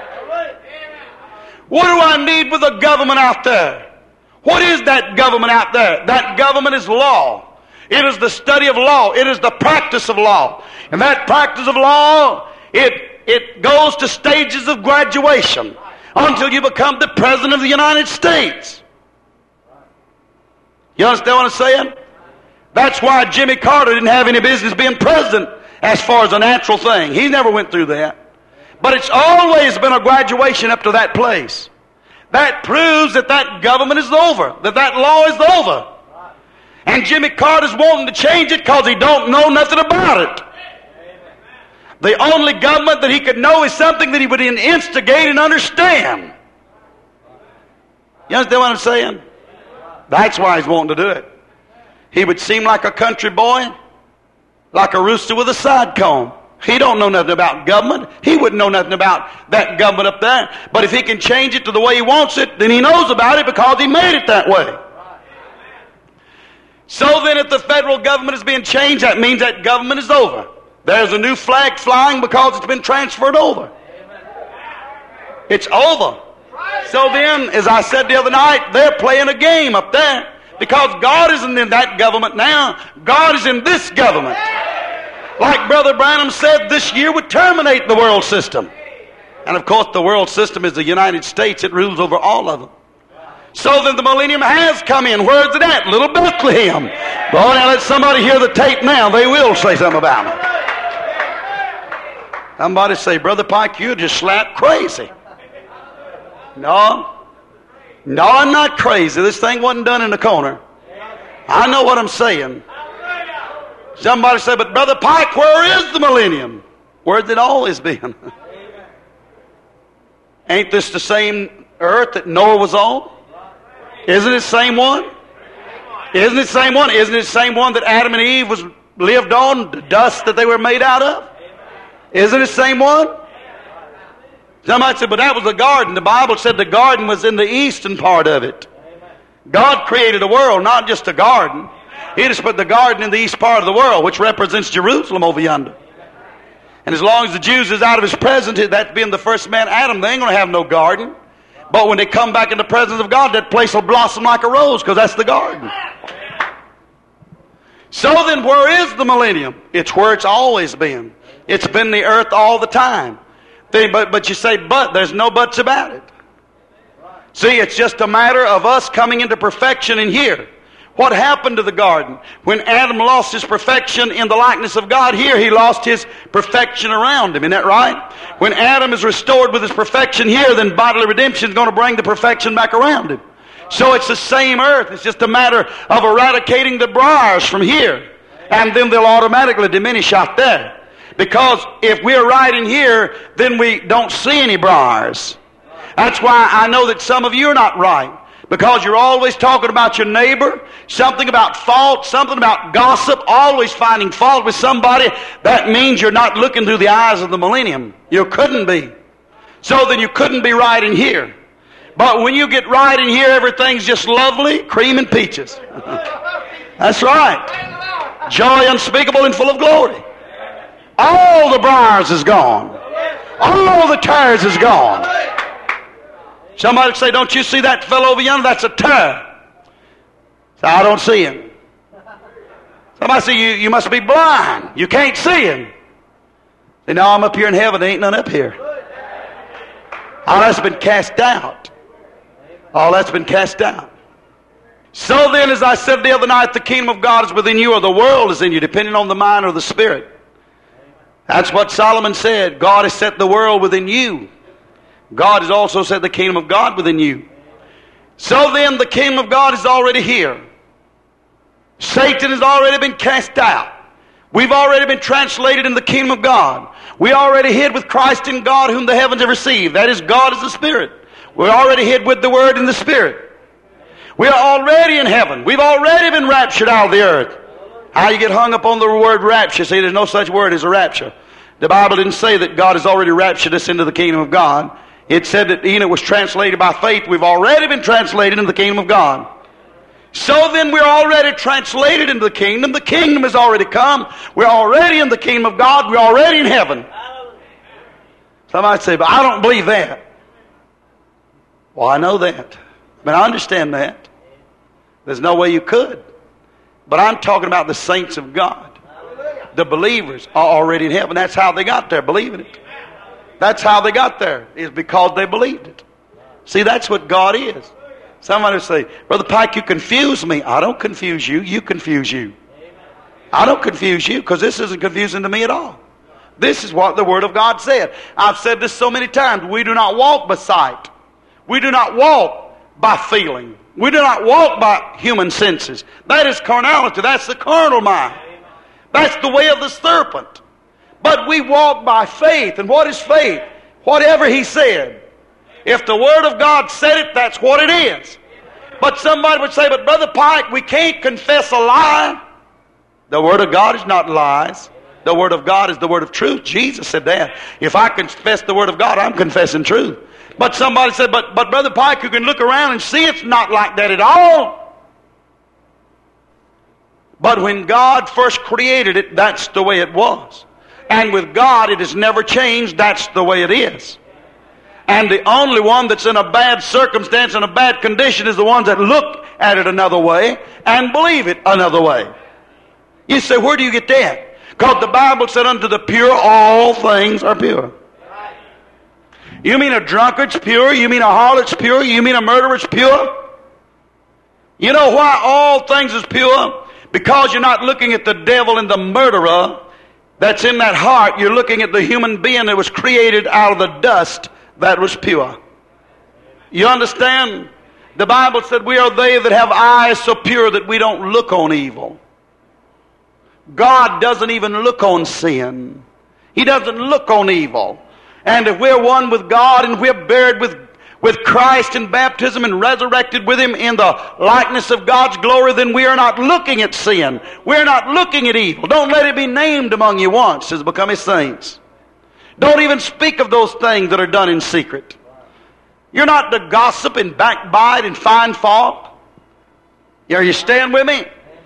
What do I need with a government out there? What is that government out there? That government is law. It is the study of law. It is the practice of law. And that practice of law, it, it goes to stages of graduation until you become the President of the United States. You understand what I'm saying? That's why Jimmy Carter didn't have any business being president as far as a natural thing. He never went through that. But it's always been a graduation up to that place. That proves that that government is over, that that law is over. And Jimmy Carter's wanting to change it because he don't know nothing about it. The only government that he could know is something that he would instigate and understand. You understand what I'm saying? That's why he's wanting to do it. He would seem like a country boy, like a rooster with a side comb. He don't know nothing about government. He wouldn't know nothing about that government up there. But if he can change it to the way he wants it, then he knows about it because he made it that way. So then if the federal government is being changed, that means that government is over. There's a new flag flying because it's been transferred over. It's over. So then, as I said the other night, they're playing a game up there because God isn't in that government now. God is in this government. Like Brother Branham said, this year would terminate the world system. And of course the world system is the United States. It rules over all of them. So then the millennium has come in. Where's it at? Little Bethlehem. Boy, now let somebody hear the tape now. They will say something about it. Somebody say, Brother Pike, you're just slap crazy. No. No, I'm not crazy. This thing wasn't done in the corner. I know what I'm saying. Somebody say, but Brother Pike, where is the millennium? Where's it always been? Ain't this the same earth that Noah was on? Isn't it the same one? Isn't it the same one? Isn't it the same one that Adam and Eve was lived on? The dust that they were made out of? Isn't it the same one? Somebody said, but that was the garden. The Bible said the garden was in the eastern part of it. God created a world, not just a garden. He just put the garden in the east part of the world, which represents Jerusalem over yonder. And as long as the Jews is out of His presence, that being the first man, Adam, they ain't going to have no garden. But when they come back in the presence of God, that place will blossom like a rose, because that's the garden. So then, where is the millennium? It's where it's always been. It's been the earth all the time. They, but, but you say, but, there's no buts about it. See, it's just a matter of us coming into perfection in here. What happened to the garden? When Adam lost his perfection in the likeness of God, here he lost his perfection around him. Isn't that right? When Adam is restored with his perfection here, then bodily redemption is going to bring the perfection back around him. So it's the same earth. It's just a matter of eradicating the briars from here. And then they'll automatically diminish out there. Because if we're right in here, then we don't see any briars. That's why I know that some of you are not right. Because you're always talking about your neighbor, something about fault, something about gossip, always finding fault with somebody. That means you're not looking through the eyes of the millennium. You couldn't be. So then you couldn't be right in here. But when you get right in here, everything's just lovely, cream and peaches. That's right. Joy unspeakable and full of glory. All the briars is gone. All the tares is gone. Somebody say, don't you see that fellow over yonder? That's a tare. So I don't see him. Somebody say, you, you must be blind. You can't see him. Say, no, I'm up here in heaven. There ain't none up here. All that's been cast out. All that's been cast out. So then, as I said the other night, the kingdom of God is within you, or the world is in you, depending on the mind or the spirit. That's what Solomon said. God has set the world within you. God has also set the kingdom of God within you. So then, the kingdom of God is already here. Satan has already been cast out. We've already been translated in the kingdom of God. We already hid with Christ in God, whom the heavens have received. That is, God is the Spirit. We're already hid with the Word in the Spirit. We are already in heaven. We've already been raptured out of the earth. How you get hung up on the word rapture? See, there's no such word as a rapture. The Bible didn't say that God has already raptured us into the kingdom of God. It said that Enoch was translated by faith. We've already been translated into the kingdom of God. So then we're already translated into the kingdom. The kingdom has already come. We're already in the kingdom of God. We're already in heaven. Somebody say, but I don't believe that. Well, I know that. But I understand that. There's no way you could. But I'm talking about the saints of God. The believers are already in heaven. That's how they got there, believing it. That's how they got there, is because they believed it. See, that's what God is. Somebody will say, Brother Pike, you confuse me. I don't confuse you. You confuse you. I don't confuse you, because this isn't confusing to me at all. This is what the Word of God said. I've said this so many times. We do not walk by sight. We do not walk by feeling. We do not walk by human senses. That is carnality. That's the carnal mind. That's the way of the serpent. But we walk by faith. And what is faith? Whatever He said. If the Word of God said it, that's what it is. But somebody would say, but Brother Pike, we can't confess a lie. The Word of God is not lies. The Word of God is the Word of truth. Jesus said that. If I confess the Word of God, I'm confessing truth. But somebody said, but, but Brother Pike, you can look around and see it's not like that at all. But when God first created it, that's the way it was. And with God, it has never changed. That's the way it is. And the only one that's in a bad circumstance and a bad condition is the ones that look at it another way and believe it another way. You say, where do you get that? Because the Bible said, unto the pure all things are pure. You mean a drunkard's pure? You mean a harlot's pure? You mean a murderer's pure? You know why all things is pure? Because you're not looking at the devil and the murderer that's in that heart. You're looking at the human being that was created out of the dust that was pure. You understand? The Bible said we are they that have eyes so pure that we don't look on evil. God doesn't even look on sin. He doesn't look on evil. And if we're one with God and we're buried with, with Christ in baptism and resurrected with Him in the likeness of God's glory, then we are not looking at sin. We're not looking at evil. Don't let it be named among you once as become His saints. Don't even speak of those things that are done in secret. You're not to gossip and backbite and find fault. Are you staying with me?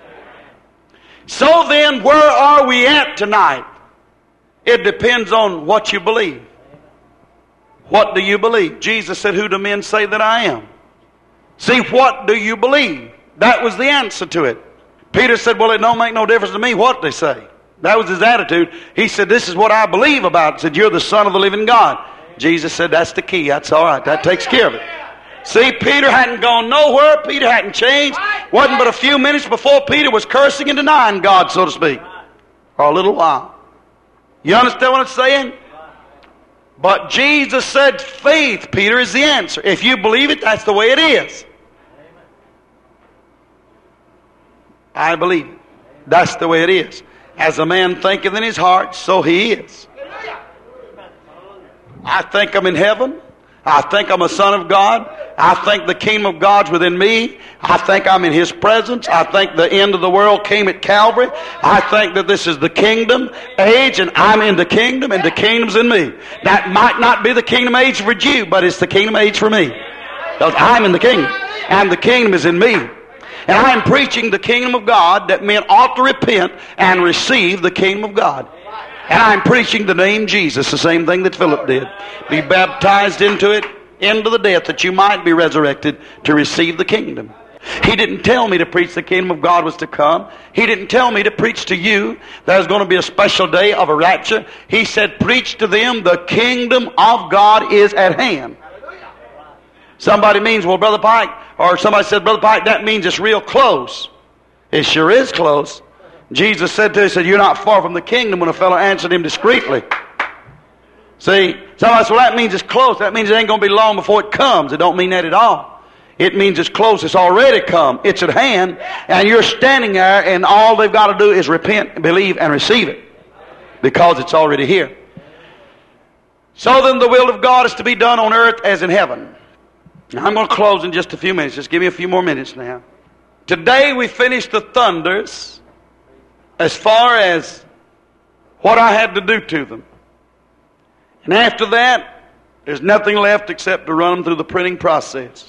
So then, where are we at tonight? It depends on what you believe. What do you believe? Jesus said, who do men say that I am? See, what do you believe? That was the answer to it. Peter said, well, it don't make no difference to me what they say. That was his attitude. He said, this is what I believe about it. He said, you're the Son of the living God. Jesus said, that's the key. That's all right. That takes care of it. See, Peter hadn't gone nowhere. Peter hadn't changed. Wasn't but a few minutes before Peter was cursing and denying God, so to speak, for a little while. You understand what I'm saying? But Jesus said, faith, Peter, is the answer. If you believe it, that's the way it is. I believe it. That's the way it is. As a man thinketh in his heart, so he is. I think I'm in heaven. I think I'm a son of God. I think the kingdom of God's within me. I think I'm in His presence. I think the end of the world came at Calvary. I think that this is the kingdom age, and I'm in the kingdom, and the kingdom's in me. That might not be the kingdom age for you, but it's the kingdom age for me. Because I'm in the kingdom, and the kingdom is in me. And I'm preaching the kingdom of God, that men ought to repent and receive the kingdom of God. And I'm preaching the name Jesus, the same thing that Philip did. Be baptized into it, into the death, that you might be resurrected to receive the kingdom. He didn't tell me to preach the kingdom of God was to come. He didn't tell me to preach to you there's going to be a special day of a rapture. He said, preach to them the kingdom of God is at hand. Somebody means, well, Brother Pike, or somebody said, Brother Pike, that means it's real close. It sure is close. Jesus said to us, said, you're not far from the kingdom, when a fellow answered him discreetly. See, somebody said, well, that means it's close. That means it ain't going to be long before it comes. It don't mean that at all. It means it's close. It's already come. It's at hand. And you're standing there, and all they've got to do is repent, believe, and receive it. Because it's already here. So then the will of God is to be done on earth as in heaven. Now I'm going to close in just a few minutes. Just give me a few more minutes now. Today we finished the thunders as far as what I had to do to them. And after that, there's nothing left except to run them through the printing process.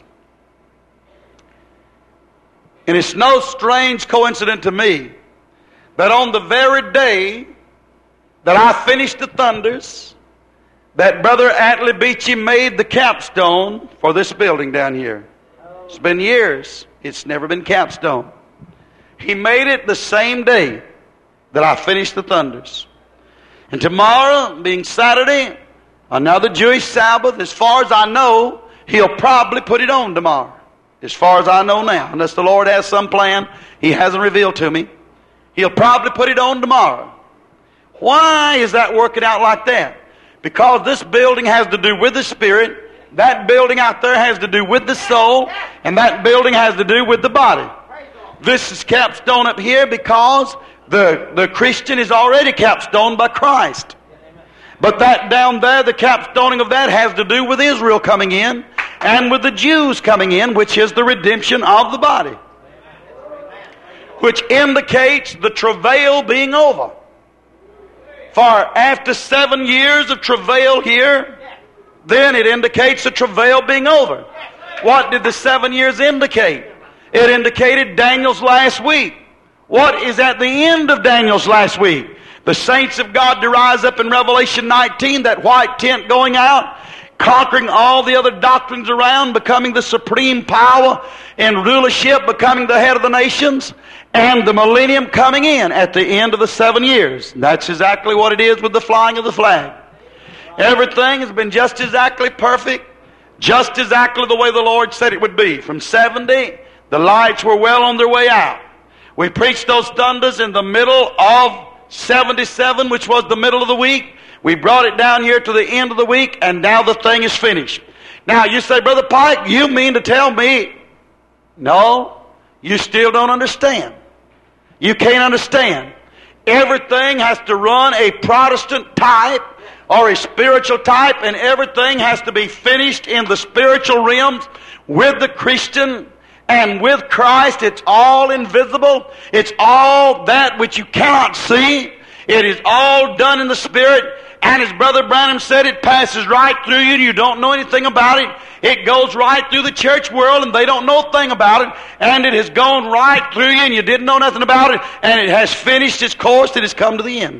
And it's no strange coincidence to me that on the very day that I finished the thunders, that Brother Atlee Beachy made the capstone for this building down here. It's been years. It's never been capstone. He made it the same day that I finished the thunders. And tomorrow, being Saturday, another Jewish Sabbath, as far as I know, he'll probably put it on tomorrow. As far as I know now. Unless the Lord has some plan He hasn't revealed to me. He'll probably put it on tomorrow. Why is that working out like that? Because this building has to do with the Spirit. That building out there has to do with the soul. And that building has to do with the body. This is capstone up here because The, the Christian is already capstoned by Christ. But that down there, the capstoning of that has to do with Israel coming in and with the Jews coming in, which is the redemption of the body. Which indicates the travail being over. For after seven years of travail here, then it indicates the travail being over. What did the seven years indicate? It indicated Daniel's last week. What is at the end of Daniel's last week? The saints of God to rise up in Revelation nineteen, that white tent going out, conquering all the other doctrines around, becoming the supreme power in rulership, becoming the head of the nations, and the millennium coming in at the end of the seven years. That's exactly what it is with the flying of the flag. Everything has been just exactly perfect, just exactly the way the Lord said it would be. From seventy, the lights were well on their way out. We preached those thunders in the middle of seventy-seven, which was the middle of the week. We brought it down here to the end of the week, and now the thing is finished. Now, you say, Brother Pike, you mean to tell me? No, you still don't understand. You can't understand. Everything has to run a Protestant type or a spiritual type, and everything has to be finished in the spiritual realms with the Christian and with Christ. It's all invisible. It's all that which you cannot see. It is all done in the Spirit. And as Brother Branham said, it passes right through you and you don't know anything about it. It goes right through the church world and they don't know a thing about it. And it has gone right through you and you didn't know nothing about it. And it has finished its course. It has come to the end.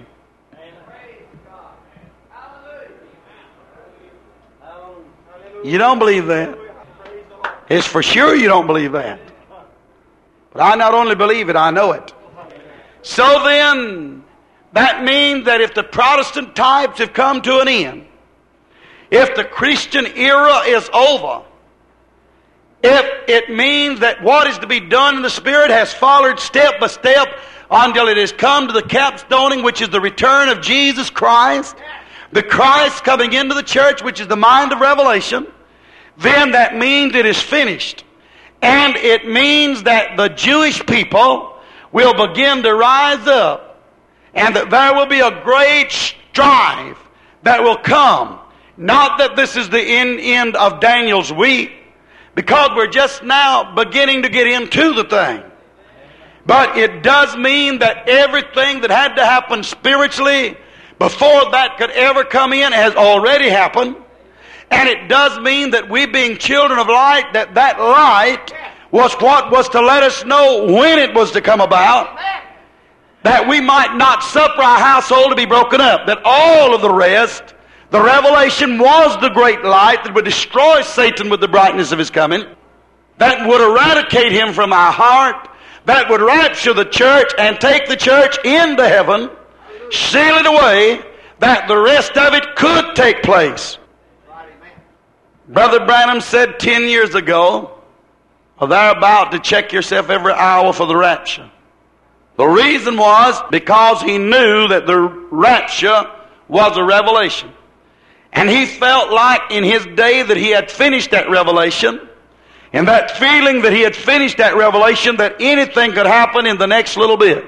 You don't believe that. It's for sure you don't believe that. But I not only believe it, I know it. So then, that means that if the Protestant types have come to an end, if the Christian era is over, if it means that what is to be done in the Spirit has followed step by step until it has come to the capstoning, which is the return of Jesus Christ, the Christ coming into the church, which is the mind of revelation, then that means it is finished. And it means that the Jewish people will begin to rise up, and that there will be a great strife that will come. Not that this is the end, end of Daniel's week, because we're just now beginning to get into the thing. But it does mean that everything that had to happen spiritually before that could ever come in has already happened. And it does mean that we being children of light, that that light was what was to let us know when it was to come about, that we might not suffer our household to be broken up, that all of the rest, the revelation was the great light that would destroy Satan with the brightness of his coming, that would eradicate him from our heart, that would rapture the church and take the church into heaven, seal it away, that the rest of it could take place. Brother Branham said ten years ago, well, they're about to check yourself every hour for the rapture. The reason was because he knew that the rapture was a revelation. And he felt like in his day that he had finished that revelation, and that feeling that he had finished that revelation, that anything could happen in the next little bit.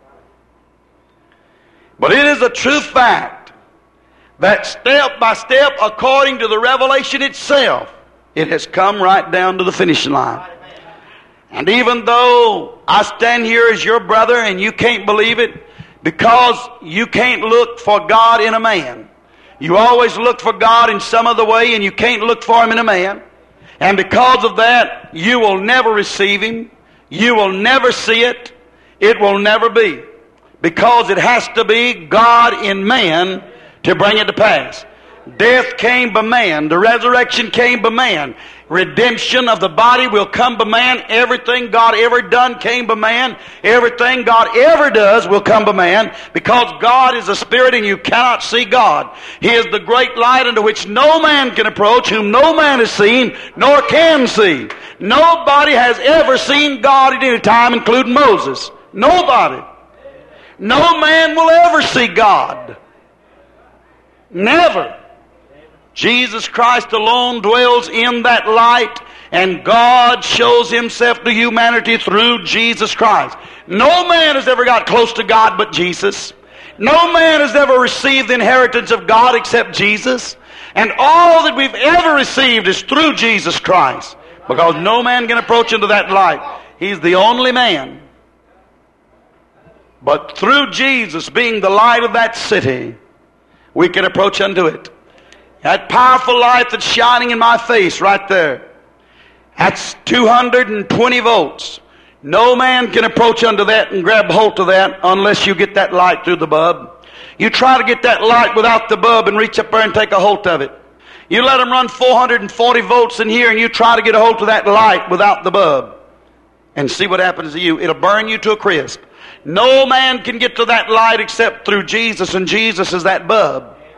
But it is a true fact that step by step, according to the revelation itself, it has come right down to the finishing line. And even though I stand here as your brother and you can't believe it, because you can't look for God in a man. You always look for God in some other way, and you can't look for Him in a man. And because of that, you will never receive Him. You will never see it. It will never be. Because it has to be God in man to bring it to pass. Death came by man. The resurrection came by man. Redemption of the body will come by man. Everything God ever done came by man. Everything God ever does will come by man. Because God is a spirit and you cannot see God. He is the great light unto which no man can approach, whom no man has seen, nor can see. Nobody has ever seen God at any time, including Moses. Nobody. No man will ever see God. Never. Jesus Christ alone dwells in that light, and God shows Himself to humanity through Jesus Christ. No man has ever got close to God but Jesus. No man has ever received the inheritance of God except Jesus. And all that we've ever received is through Jesus Christ, because no man can approach into that light. He's the only man. But through Jesus being the light of that city, we can approach unto it. That powerful light that's shining in my face right there, that's two hundred twenty volts. No man can approach unto that and grab hold of that unless you get that light through the bulb. You try to get that light without the bulb and reach up there and take a hold of it. You let them run four hundred forty volts in here and you try to get a hold of that light without the bulb. And see what happens to you. It'll burn you to a crisp. No man can get to that light except through Jesus, and Jesus is that bulb.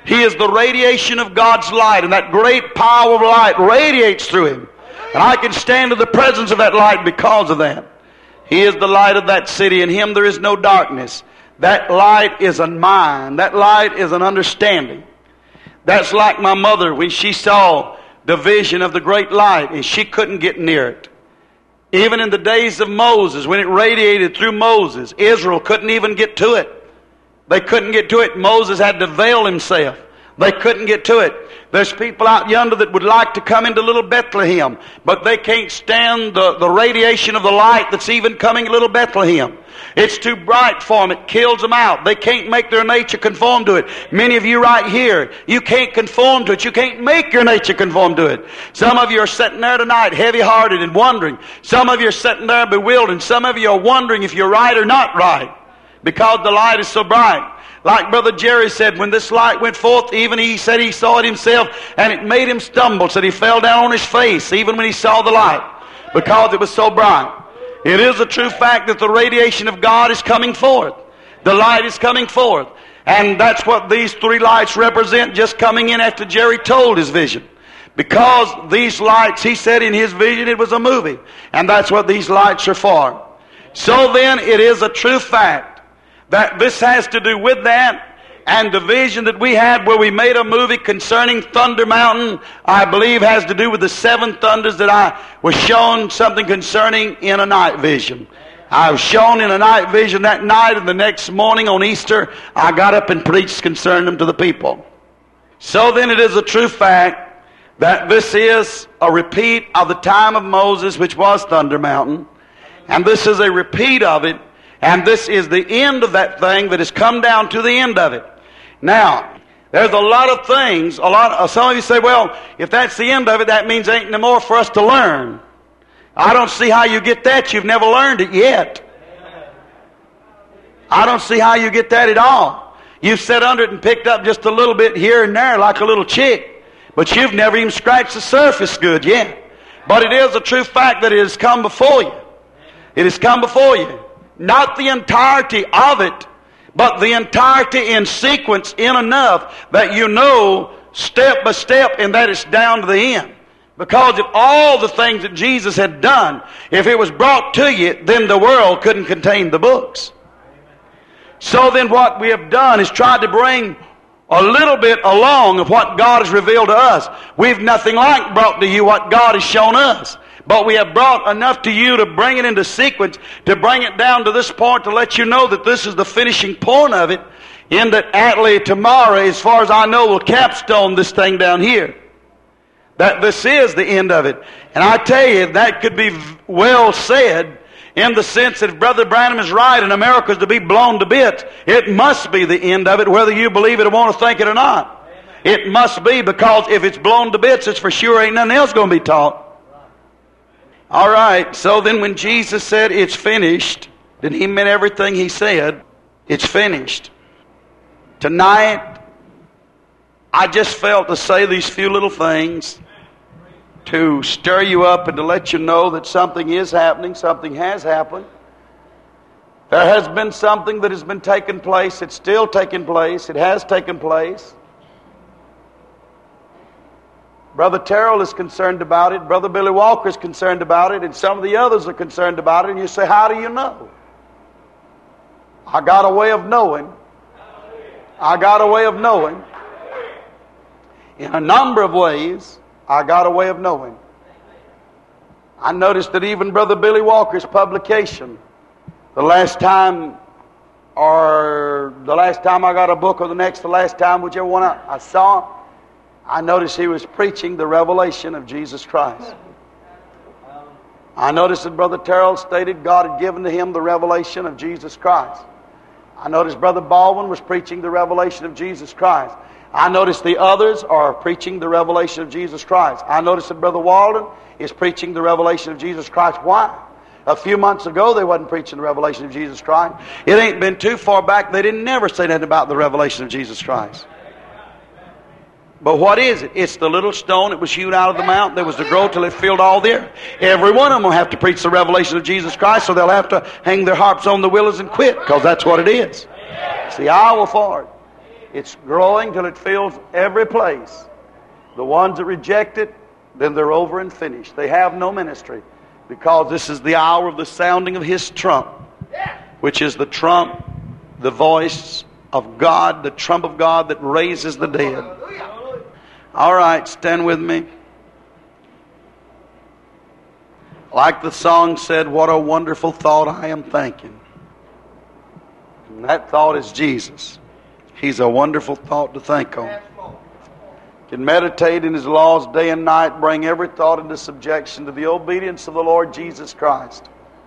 He is the radiation of God's light, and that great power of light radiates through Him. And I can stand in the presence of that light because of that. He is the light of that city. In Him there is no darkness. That light is a mind. That light is an understanding. That's like my mother when she saw the vision of the great light and she couldn't get near it. Even in the days of Moses, when it radiated through Moses, Israel couldn't even get to it. They couldn't get to it. Moses had to veil himself. They couldn't get to it. There's people out yonder that would like to come into little Bethlehem, but they can't stand the, the radiation of the light that's even coming to little Bethlehem. It's too bright for them. It kills them out. They can't make their nature conform to it. Many of you right here, you can't conform to it. You can't make your nature conform to it. Some of you are sitting there tonight heavy-hearted and wondering. Some of you are sitting there bewildered. Some of you are wondering if you're right or not right because the light is so bright. Like Brother Jerry said, when this light went forth, even he said he saw it himself, and it made him stumble, said he fell down on his face, even when he saw the light, because it was so bright. It is a true fact that the radiation of God is coming forth. The light is coming forth. And that's what these three lights represent, just coming in after Jerry told his vision. Because these lights, he said in his vision, it was a movie. And that's what these lights are for. So then, it is a true fact that this has to do with that, and the vision that we had where we made a movie concerning Thunder Mountain, I believe has to do with the seven thunders that I was shown something concerning in a night vision. I was shown in a night vision that night, and the next morning on Easter, I got up and preached concerning them to the people. So then it is a true fact that this is a repeat of the time of Moses, which was Thunder Mountain, and this is a repeat of it. And this is the end of that thing that has come down to the end of it. Now, there's a lot of things, a lot of, some of you say, well, if that's the end of it, that means there ain't no more for us to learn. I don't see how you get that. You've never learned it yet. I don't see how you get that at all. You've sat under it and picked up just a little bit here and there like a little chick. But you've never even scratched the surface good yet. But it is a true fact that it has come before you. It has come before you. Not the entirety of it, but the entirety in sequence in enough that you know step by step and that it's down to the end. Because if all the things that Jesus had done, if it was brought to you, then the world couldn't contain the books. So then what we have done is tried to bring a little bit along of what God has revealed to us. We've nothing like brought to you what God has shown us. But we have brought enough to you to bring it into sequence, to bring it down to this point, to let you know that this is the finishing point of it, in that Atlee tomorrow, as far as I know, will capstone this thing down here. That this is the end of it. And I tell you, that could be well said in the sense that if Brother Branham is right and America is to be blown to bits, it must be the end of it, whether you believe it or want to think it or not. It must be, because if it's blown to bits, it's for sure ain't nothing else going to be taught. All right, so then when Jesus said it's finished, then He meant everything He said. It's finished. Tonight, I just felt to say these few little things to stir you up and to let you know that something is happening, something has happened. There has been something that has been taking place. It's still taking place. It has taken place. Brother Terrell is concerned about it. Brother Billy Walker is concerned about it. And some of the others are concerned about it. And you say, how do you know? I got a way of knowing. I got a way of knowing. In a number of ways, I got a way of knowing. I noticed that even Brother Billy Walker's publication, the last time, or the last time I got a book, or the next, the last time, whichever one I, I saw, I noticed he was preaching the revelation of Jesus Christ. I noticed that Brother Terrell stated God had given to him the revelation of Jesus Christ. I noticed Brother Baldwin was preaching the revelation of Jesus Christ. I noticed the others are preaching the revelation of Jesus Christ. I noticed that Brother Walden is preaching the revelation of Jesus Christ. Why? A few months ago they wasn't preaching the revelation of Jesus Christ. It ain't been too far back they didn't never say nothing about the revelation of Jesus Christ. But what is it? It's the little stone that was hewed out of the mountain that was to grow till it filled all the earth. Every one of them will have to preach the revelation of Jesus Christ, so they'll have to hang their harps on the willows and quit, because that's what it is. It's the hour for it. It's growing till it fills every place. The ones that reject it, then they're over and finished. They have no ministry, because this is the hour of the sounding of His trump, which is the trump, the voice of God, the trump of God that raises the dead. All right, stand with me. Like the song said, what a wonderful thought I am thinking. And that thought is Jesus. He's a wonderful thought to think on. Can meditate in His laws day and night, bring every thought into subjection to the obedience of the Lord Jesus Christ.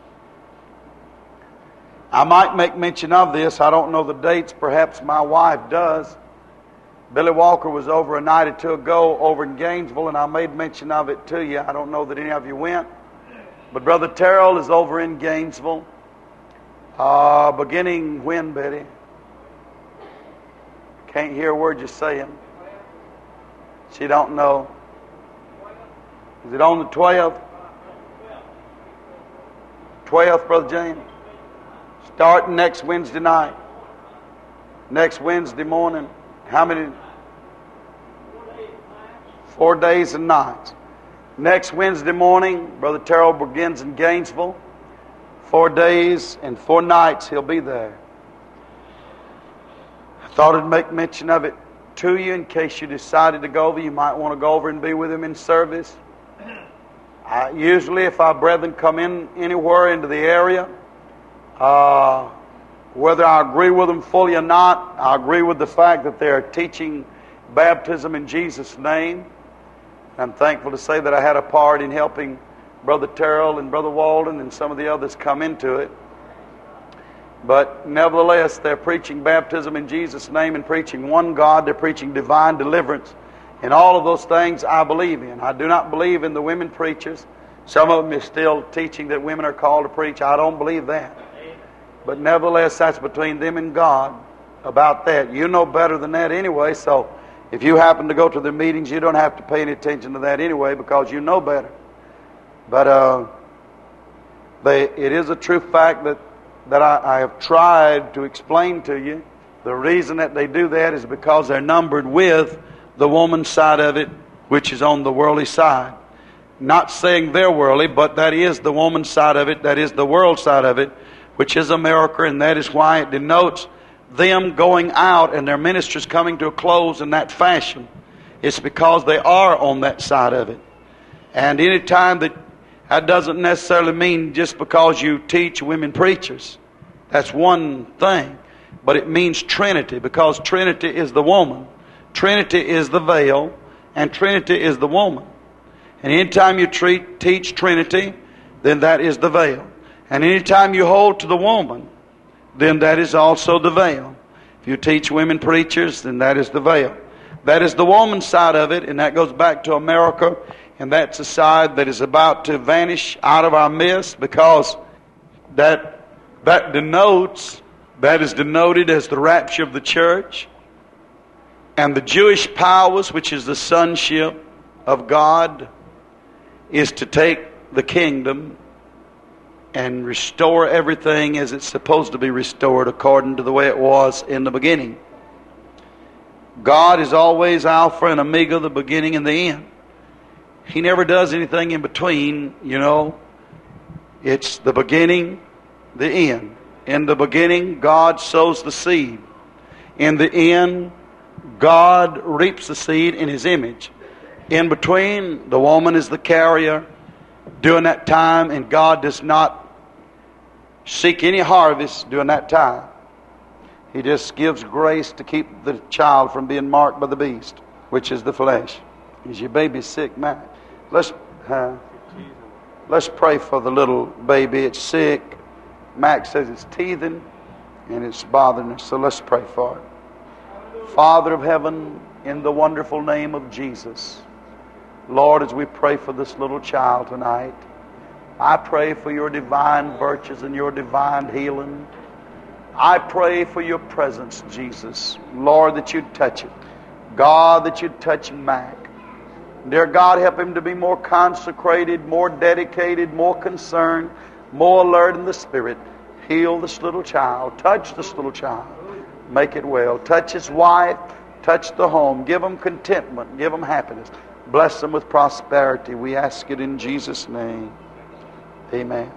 I might make mention of this. I don't know the dates. Perhaps my wife does. Billy Walker was over a night or two ago over in Gainesville, and I made mention of it to you. I don't know that any of you went. But Brother Terrell is over in Gainesville. Uh, beginning when, Betty? Can't hear a word you're saying. She don't know. Is it on the twelfth? twelfth, Brother James? Starting next Wednesday night. Next Wednesday morning. How many? Four days and nights. Next Wednesday morning, Brother Terrell begins in Gainesville. Four days and four nights he'll be there. I thought I'd make mention of it to you in case you decided to go over. You might want to go over and be with him in service. I, usually if our brethren come in anywhere into the area, uh, whether I agree with them fully or not, I agree with the fact that they are teaching baptism in Jesus' name. I'm thankful to say that I had a part in helping Brother Terrell and Brother Walden and some of the others come into it. But nevertheless, they're preaching baptism in Jesus' name and preaching one God. They're preaching divine deliverance. And all of those things I believe in. I do not believe in the women preachers. Some of them are still teaching that women are called to preach. I don't believe that. But nevertheless, that's between them and God about that. You know better than that anyway, so if you happen to go to the meetings, you don't have to pay any attention to that anyway because you know better. But uh, they, it is a true fact that, that I, I have tried to explain to you. The reason that they do that is because they're numbered with the woman's side of it, which is on the worldly side. Not saying they're worldly, but that is the woman's side of it, that is the world side of it, which is America, and that is why it denotes them going out and their ministries coming to a close in that fashion. It's because they are on that side of it. And any time that, that doesn't necessarily mean just because you teach women preachers. That's one thing. But it means Trinity, because Trinity is the woman. Trinity is the veil, and Trinity is the woman. And anytime you treat, teach Trinity, then that is the veil. And anytime you hold to the woman, then that is also the veil. If you teach women preachers, then that is the veil. That is the woman's side of it, and that goes back to America, and that's a side that is about to vanish out of our midst, because that that denotes, that is denoted as the rapture of the church, and the Jewish powers, which is the sonship of God, is to take the kingdom and restore everything as it's supposed to be restored according to the way it was in the beginning. God is always Alpha and Omega, the beginning and the end. He never does anything in between, you know. It's the beginning, the end. In the beginning, God sows the seed. In the end, God reaps the seed in His image. In between, the woman is the carrier during that time, and God does not seek any harvest during that time. He just gives grace to keep the child from being marked by the beast, which is the flesh. Is your baby sick, Mac? Let's uh, let's pray for the little baby. It's sick. Mac says it's teething and it's bothering us. So let's pray for it. Father of heaven, in the wonderful name of Jesus, Lord, as we pray for this little child tonight, I pray for your divine virtues and your divine healing. I pray for your presence, Jesus. Lord, that you'd touch it. God, that you'd touch Mac. Dear God, help him to be more consecrated, more dedicated, more concerned, more alert in the Spirit. Heal this little child. Touch this little child. Make it well. Touch his wife. Touch the home. Give them contentment. Give them happiness. Bless them with prosperity. We ask it in Jesus' name. Amen.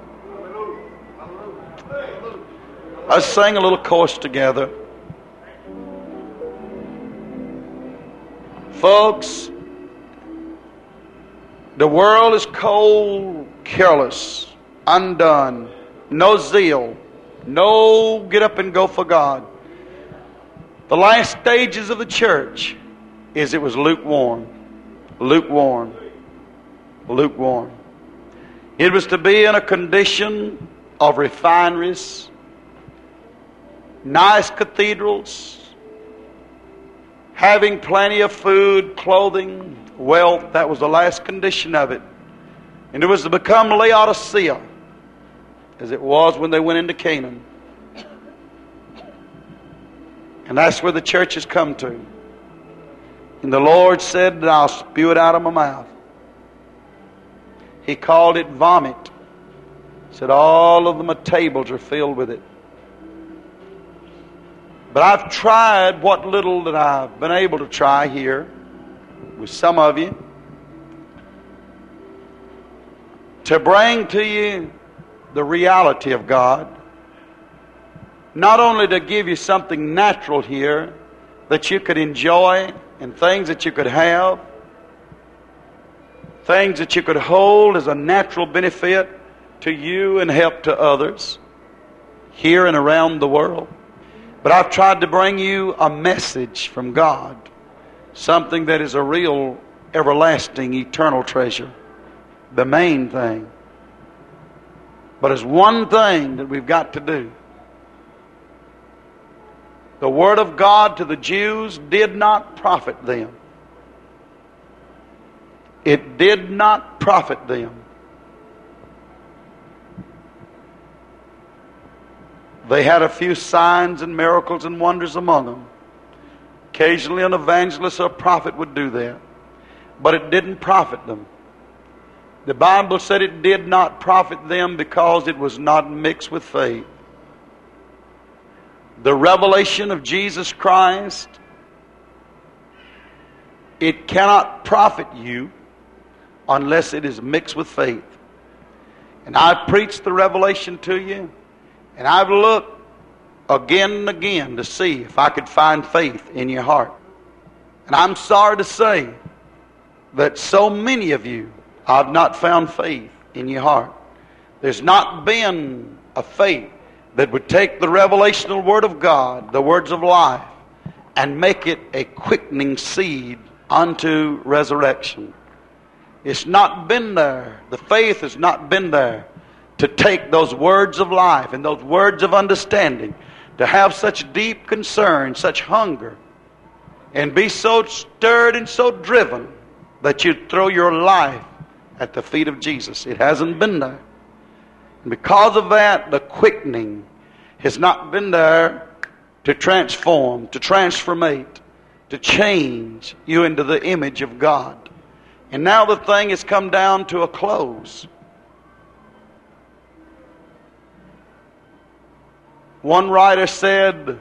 Let's sing a little chorus together. Folks, the world is cold, careless, undone, no zeal, no get up and go for God. The last stages of the church is it was lukewarm, lukewarm, lukewarm. It was to be in a condition of refineries, nice cathedrals, having plenty of food, clothing, wealth. That was the last condition of it. And it was to become Laodicea, as it was when they went into Canaan. And that's where the church has come to. And the Lord said that I'll spew it out of my mouth. He called it vomit. He said all of the tables are filled with it. But I've tried what little that I've been able to try here with some of you to bring to you the reality of God. Not only to give you something natural here that you could enjoy and things that you could have, things that you could hold as a natural benefit to you and help to others here and around the world. But I've tried to bring you a message from God, something that is a real, everlasting, eternal treasure, the main thing. But there's one thing that we've got to do. The Word of God to the Jews did not profit them. It did not profit them. They had a few signs and miracles and wonders among them. Occasionally an evangelist or a prophet would do that. But it didn't profit them. The Bible said it did not profit them because it was not mixed with faith. The revelation of Jesus Christ, it cannot profit you unless it is mixed with faith. And I've preached the revelation to you, and I've looked again and again to see if I could find faith in your heart. And I'm sorry to say that so many of you have not found faith in your heart. There's not been a faith that would take the revelational Word of God, the words of life, and make it a quickening seed unto resurrection. It's not been there. The faith has not been there to take those words of life and those words of understanding, to have such deep concern, such hunger, and be so stirred and so driven that you'd throw your life at the feet of Jesus. It hasn't been there. And because of that, the quickening has not been there to transform, to transformate, to change you into the image of God. And now the thing has come down to a close. One writer said,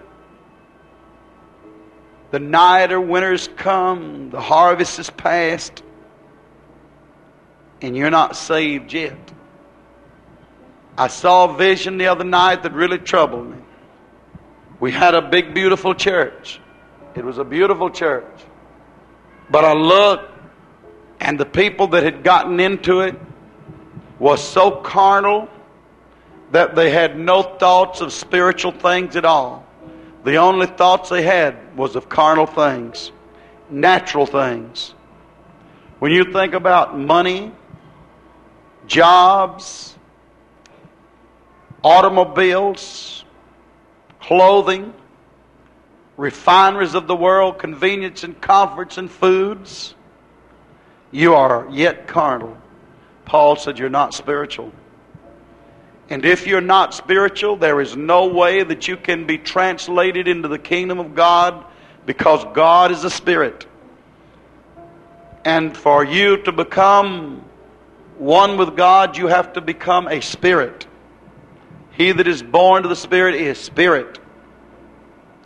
the night or winter's come, the harvest is past, and you're not saved yet. I saw a vision the other night that really troubled me. We had a big, beautiful church. It was a beautiful church. But I looked, and the people that had gotten into it was so carnal that they had no thoughts of spiritual things at all. The only thoughts they had was of carnal things, natural things. When you think about money, jobs, automobiles, clothing, refineries of the world, convenience and comforts and foods, you are yet carnal. Paul said you're not spiritual. And if you're not spiritual, there is no way that you can be translated into the kingdom of God, because God is a spirit. And for you to become one with God, you have to become a spirit. He that is born to the Spirit is spirit.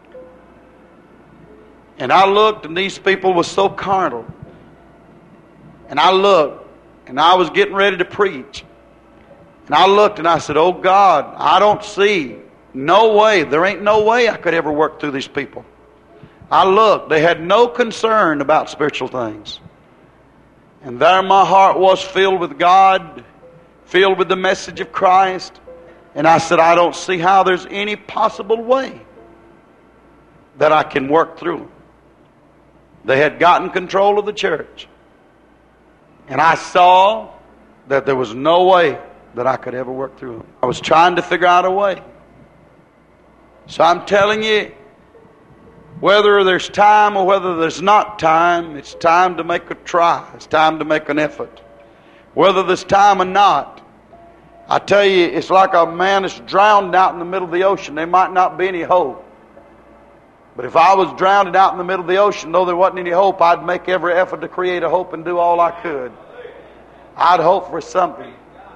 And I looked, and these people were so carnal. And I looked, and I was getting ready to preach. And I looked, and I said, oh God, I don't see no way. There ain't no way I could ever work through these people. I looked. They had no concern about spiritual things. And there my heart was filled with God, filled with the message of Christ. And I said, I don't see how there's any possible way that I can work through them. They had gotten control of the church. And I saw that there was no way that I could ever work through them. I was trying to figure out a way. So I'm telling you, whether there's time or whether there's not time, it's time to make a try. It's time to make an effort. Whether there's time or not, I tell you, it's like a man that's drowned out in the middle of the ocean. There might not be any hope. But if I was drowned out in the middle of the ocean, though there wasn't any hope, I'd make every effort to create a hope and do all I could. I'd hope for something.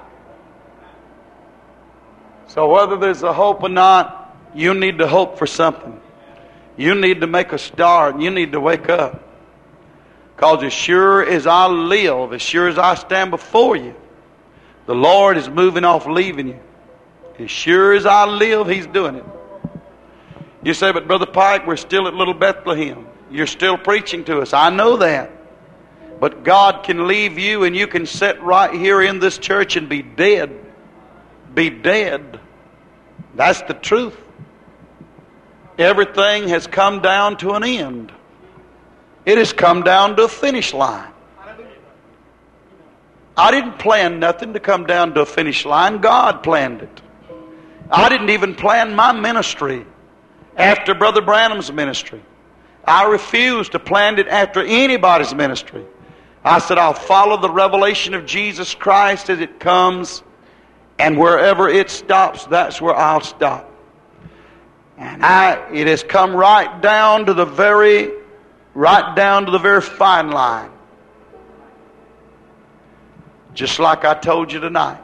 So whether there's a hope or not, you need to hope for something. You need to make a start. You need to wake up. Because as sure as I live, as sure as I stand before you, the Lord is moving off leaving you. As sure as I live, He's doing it. You say, but Brother Pike, we're still at Little Bethlehem. You're still preaching to us. I know that. But God can leave you and you can sit right here in this church and be dead. Be dead. That's the truth. Everything has come down to an end. It has come down to a finish line. I didn't plan nothing to come down to a finish line. God planned it. I didn't even plan my ministry after Brother Branham's ministry. I refused to plan it after anybody's ministry. I said, I'll follow the revelation of Jesus Christ as it comes, and wherever it stops, that's where I'll stop. And I, it has come right down to the very, right down to the very fine line. Just like I told you tonight.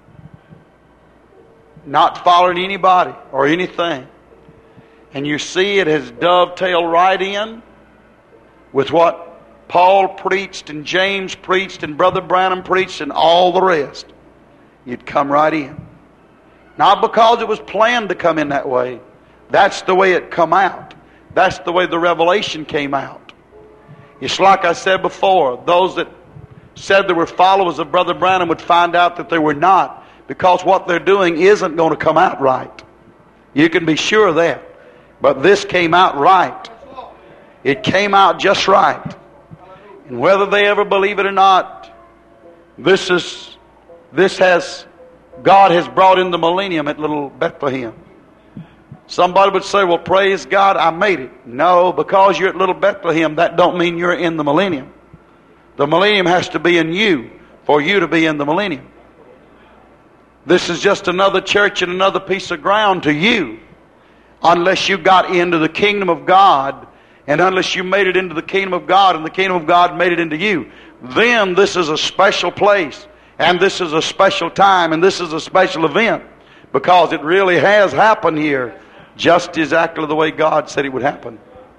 Not following anybody or anything. And you see it has dovetailed right in with what Paul preached and James preached and Brother Branham preached and all the rest. You'd come right in. Not because it was planned to come in that way. That's the way it come out. That's the way the revelation came out. It's like I said before, those that said they were followers of Brother Branham would find out that they were not, because what they're doing isn't going to come out right. You can be sure of that. But this came out right. It came out just right. And whether they ever believe it or not, this is this has God has brought in the millennium at Little Bethlehem. Somebody would say, well, praise God, I made it. No, because you're at Little Bethlehem, that don't mean you're in the millennium. The millennium has to be in you for you to be in the millennium. This is just another church and another piece of ground to you. Unless you got into the kingdom of God, and unless you made it into the kingdom of God, and the kingdom of God made it into you, then this is a special place, and this is a special time, and this is a special event, because it really has happened here, just exactly the way God said it would happen.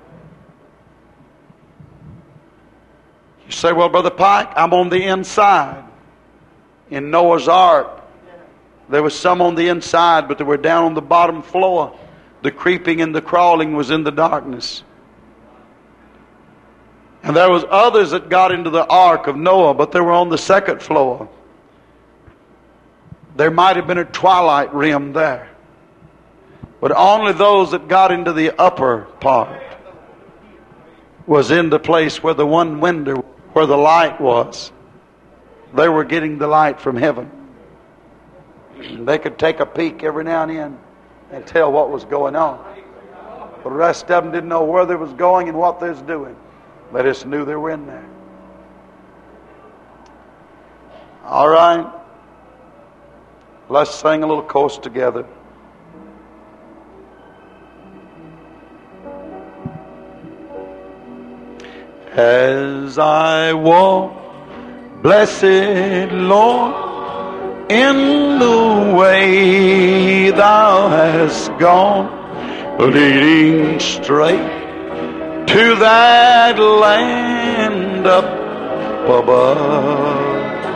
You say, well, Brother Pike, I'm on the inside. In Noah's Ark, there was some on the inside, but they were down on the bottom floor. The creeping and the crawling was in the darkness. And there was others that got into the ark of Noah, but they were on the second floor. There might have been a twilight rim there. But only those that got into the upper part was in the place where the one window, where the light was. They were getting the light from heaven. They could take a peek every now and then and tell what was going on. But the rest of them didn't know where they was going and what they was doing. They just knew they were in there. All right. Let's sing a little chorus together. As I walk, blessed Lord, in the way thou hast gone, leading straight to that land up above,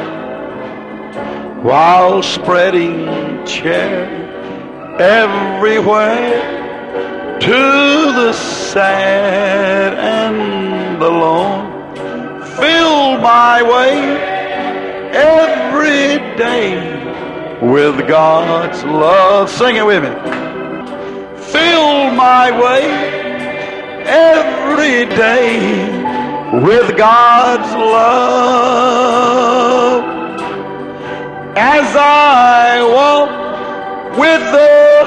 while spreading cheer everywhere to the sad and the lone. Fill my way every day with God's love. Sing it with me. Fill my way every day with God's love. As I walk with the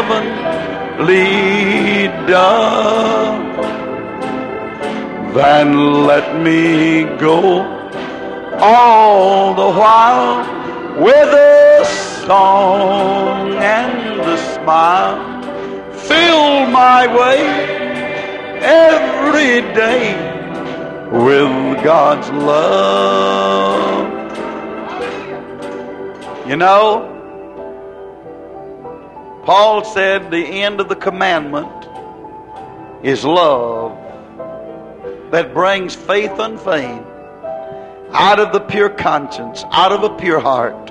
heavenly dove, then let me go all the while with a song and a smile. Fill my way every day with God's love. You know, Paul said the end of the commandment is love that brings faith unfeigned out of the pure conscience, out of a pure heart.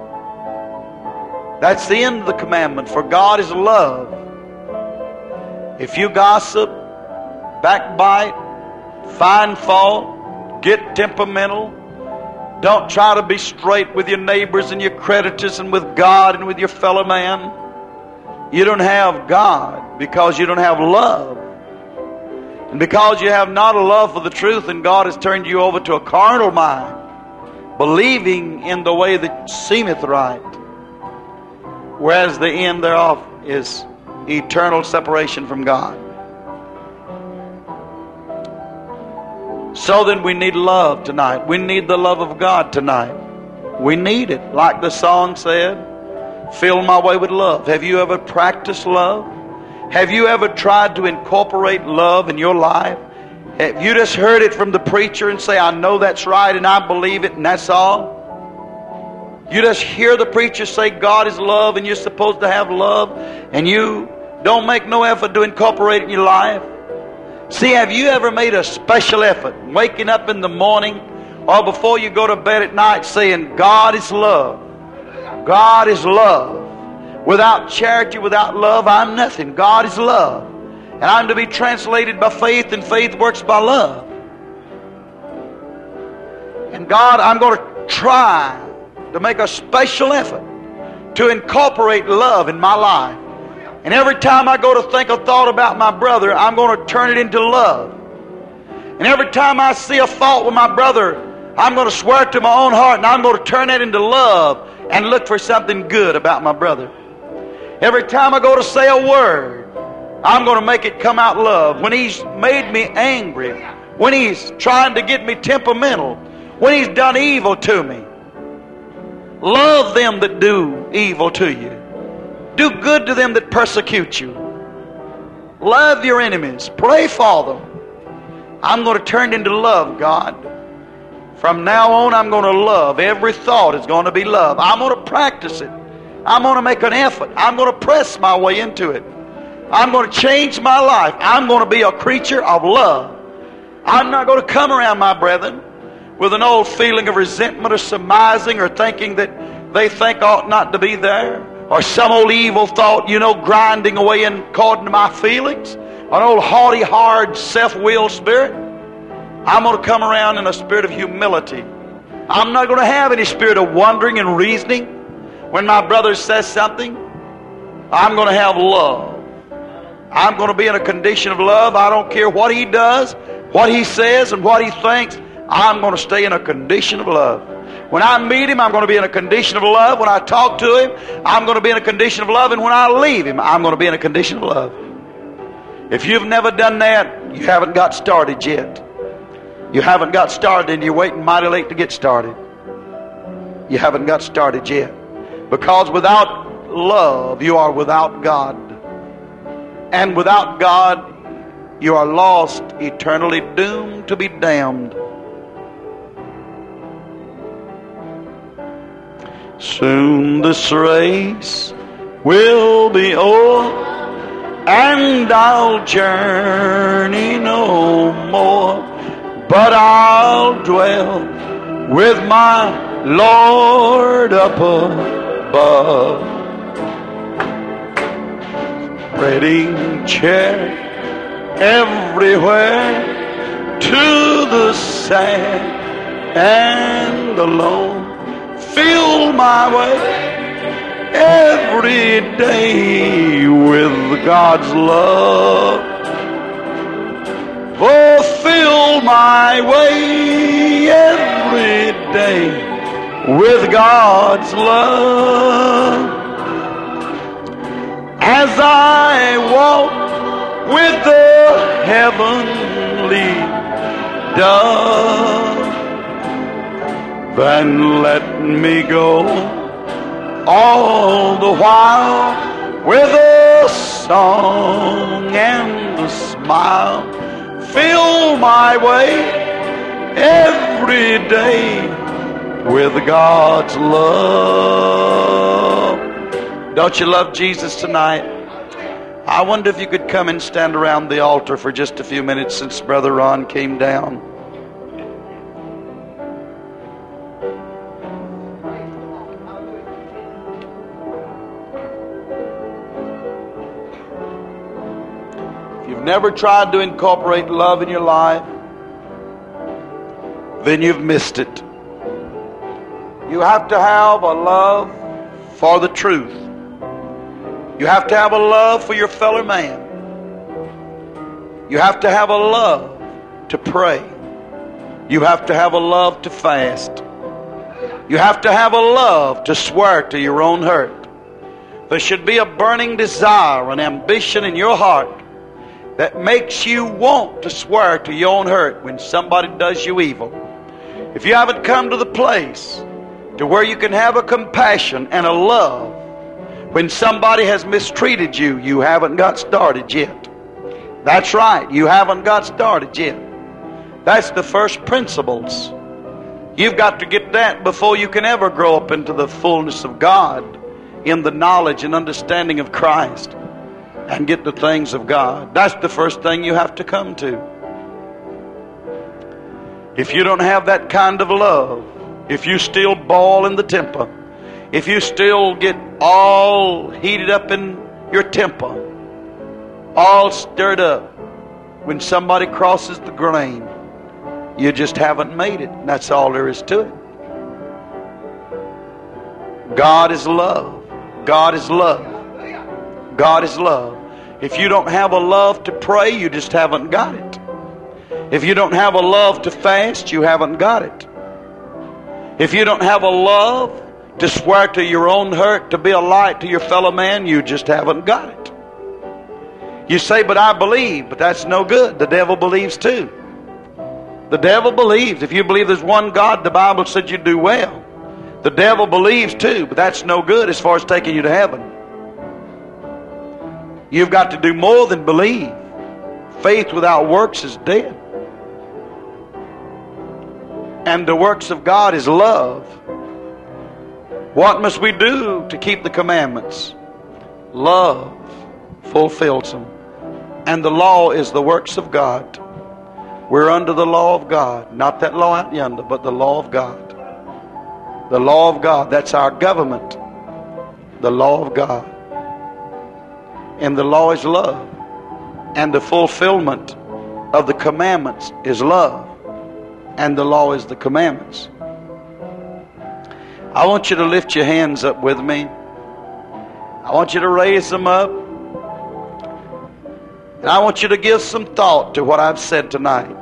That's the end of the commandment, for God is love. If you gossip, backbite, find fault, get temperamental, don't try to be straight with your neighbors and your creditors and with God and with your fellow man, you don't have God because you don't have love. And because you have not a love for the truth, and God has turned you over to a carnal mind, believing in the way that seemeth right, whereas the end thereof is eternal separation from God. So then we need love tonight. We need the love of God tonight. We need it. Like the song said, fill my way with love. Have you ever practiced love? Have you ever tried to incorporate love in your life? Have you just heard it from the preacher and say, I know that's right and I believe it and that's all? You just hear the preacher say God is love and you're supposed to have love, and you don't make no effort to incorporate it in your life? See, have you ever made a special effort waking up in the morning or before you go to bed at night saying God is love? God is love. Without charity, without love, I'm nothing. God is love. And I'm to be translated by faith, and faith works by love. And God, I'm going to try to make a special effort to incorporate love in my life. And every time I go to think a thought about my brother, I'm going to turn it into love. And every time I see a fault with my brother, I'm going to swear to my own heart, and I'm going to turn it into love and look for something good about my brother. Every time I go to say a word, I'm going to make it come out love. When he's made me angry, when he's trying to get me temperamental, when he's done evil to me, love them that do evil to you. Do good to them that persecute you. Love your enemies. Pray for them. I'm going to turn it into love, God. From now on, I'm going to love. Every thought is going to be love. I'm going to practice it. I'm going to make an effort. I'm going to press my way into it. I'm going to change my life. I'm going to be a creature of love. I'm not going to come around my brethren with an old feeling of resentment or surmising or thinking that they think ought not to be there, or some old evil thought, you know, grinding away and according to my feelings, an old haughty, hard, self-willed spirit. I'm going to come around in a spirit of humility. I'm not going to have any spirit of wondering and reasoning. When my brother says something, I'm going to have love. I'm going to be in a condition of love. I don't care what he does, what he says, and what he thinks. I'm going to stay in a condition of love. When I meet him, I'm going to be in a condition of love. When I talk to him, I'm going to be in a condition of love. And when I leave him, I'm going to be in a condition of love. If you've never done that, you haven't got started yet. You haven't got started, and you're waiting mighty late to get started. You haven't got started yet. Because without love, you are without God. And without God, you are lost, eternally doomed to be damned. Soon this race will be o'er, and I'll journey no more, but I'll dwell with my Lord up above. Spreading chair everywhere, to the sad and the lone, fill my way every day with God's love. Fulfill my way every day with God's love. As I walk with the heavenly dove, then let me go all the while with a song and a smile. Fill my way every day with God's love. Don't you love Jesus tonight? I wonder if you could come and stand around the altar for just a few minutes since Brother Ron came down. If you've never tried to incorporate love in your life, then you've missed it. You have to have a love for the truth. You have to have a love for your fellow man. You have to have a love to pray. You have to have a love to fast. You have to have a love to swear to your own hurt. There should be a burning desire, an ambition in your heart that makes you want to swear to your own hurt when somebody does you evil. If you haven't come to the place to where you can have a compassion and a love when somebody has mistreated you, you haven't got started yet. That's right, you haven't got started yet. That's the first principles. You've got to get that before you can ever grow up into the fullness of God in the knowledge and understanding of Christ and get the things of God. That's the first thing you have to come to. If you don't have that kind of love, if you still bawl in the temper, if you still get all heated up in your temper, all stirred up when somebody crosses the grain, you just haven't made it. That's all there is to it. God is love. God is love. God is love. If you don't have a love to pray, you just haven't got it. If you don't have a love to fast, you haven't got it. If you don't have a love to swear to your own hurt, to be a light to your fellow man, you just haven't got it. You say, but I believe, but that's no good. The devil believes too. The devil believes. If you believe there's one God, the Bible said you do well. The devil believes too, but that's no good as far as taking you to heaven. You've got to do more than believe. Faith without works is dead. And the works of God is love. What must we do to keep the commandments? Love fulfills them. And the law is the works of God. We're under the law of God. Not that law out yonder, but the law of God. The law of God. That's our government. The law of God. And the law is love. And the fulfillment of the commandments is love. And the law is the commandments. I want you to lift your hands up with me. I want you to raise them up. And I want you to give some thought to what I've said tonight.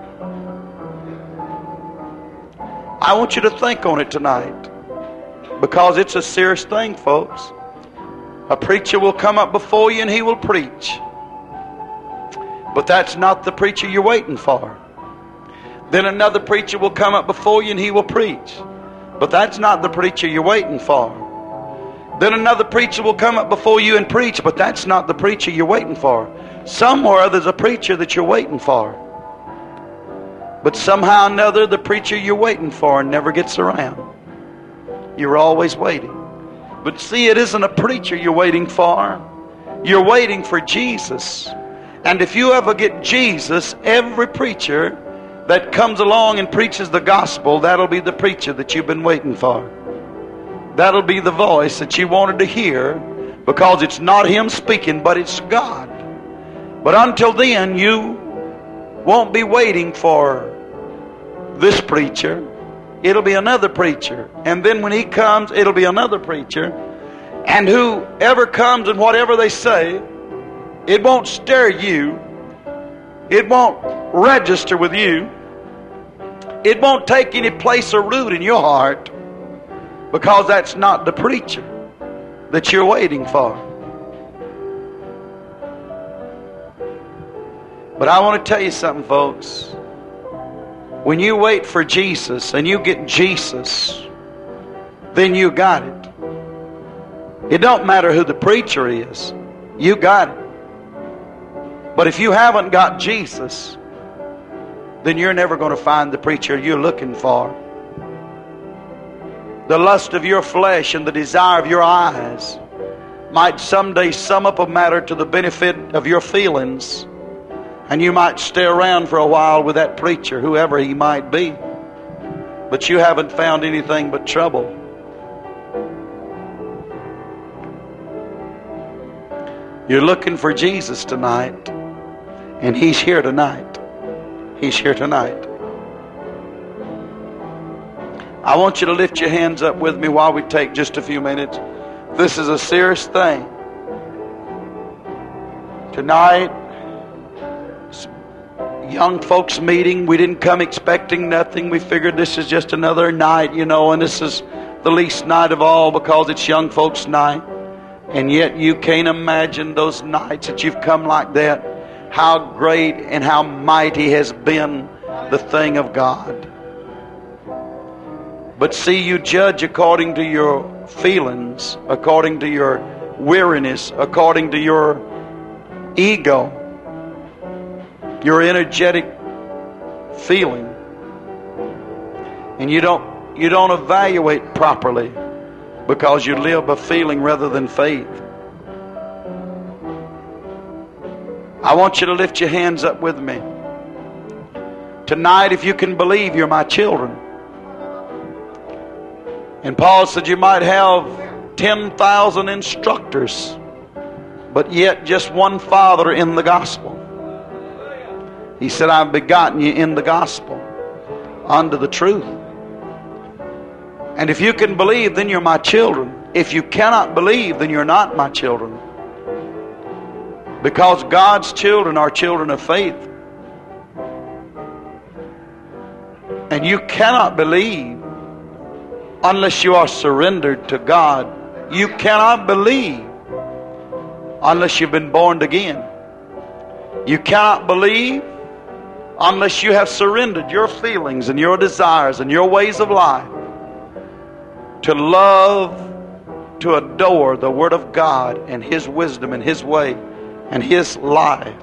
I want you to think on it tonight. Because it's a serious thing, folks. A preacher will come up before you and he will preach. But that's not the preacher you're waiting for. Then another preacher will come up before you and he will preach. But that's not the preacher you're waiting for. Then another preacher will come up before you and preach, but that's not the preacher you're waiting for. Somewhere there's a preacher that you're waiting for. But somehow or another, the preacher you're waiting for never gets around. You're always waiting. But see, it isn't a preacher you're waiting for. You're waiting for Jesus. And if you ever get Jesus, every preacher that comes along and preaches the gospel, that'll be the preacher that you've been waiting for. That'll be the voice that you wanted to hear, because it's not him speaking, but it's God. But until then, you won't be waiting for this preacher. It'll be another preacher. And then when he comes, it'll be another preacher. And whoever comes and whatever they say, it won't stir you. It won't register with you. It won't take any place or root in your heart, because that's not the preacher that you're waiting for. But I want to tell you something, folks. When you wait for Jesus and you get Jesus, then you got it. It don't matter who the preacher is. You got it. But if you haven't got Jesus, then you're never going to find the preacher you're looking for. The lust of your flesh and the desire of your eyes might someday sum up a matter to the benefit of your feelings, and you might stay around for a while with that preacher, whoever he might be. But you haven't found anything but trouble. You're looking for Jesus tonight, and he's here tonight. He's here tonight. I want you to lift your hands up with me while we take just a few minutes. This is a serious thing. Tonight, young folks meeting. We didn't come expecting nothing. We figured this is just another night, you know, and this is the least night of all because it's young folks' night. And yet you can't imagine those nights that you've come like that, how great and how mighty has been the thing of God. But see, you judge according to your feelings, according to your weariness, according to your ego, your energetic feeling. And you don't you don't evaluate properly, because you live by feeling rather than faith. I want you to lift your hands up with me. Tonight, if you can believe, you're my children. And Paul said you might have ten thousand instructors, but yet just one Father in the gospel. He said, I've begotten you in the gospel unto the truth. And if you can believe, then you're my children. If you cannot believe, then you're not my children. Because God's children are children of faith. And you cannot believe unless you are surrendered to God. You cannot believe unless you've been born again. You cannot believe unless you have surrendered your feelings and your desires and your ways of life to love, to adore the Word of God and His wisdom and His way and His life.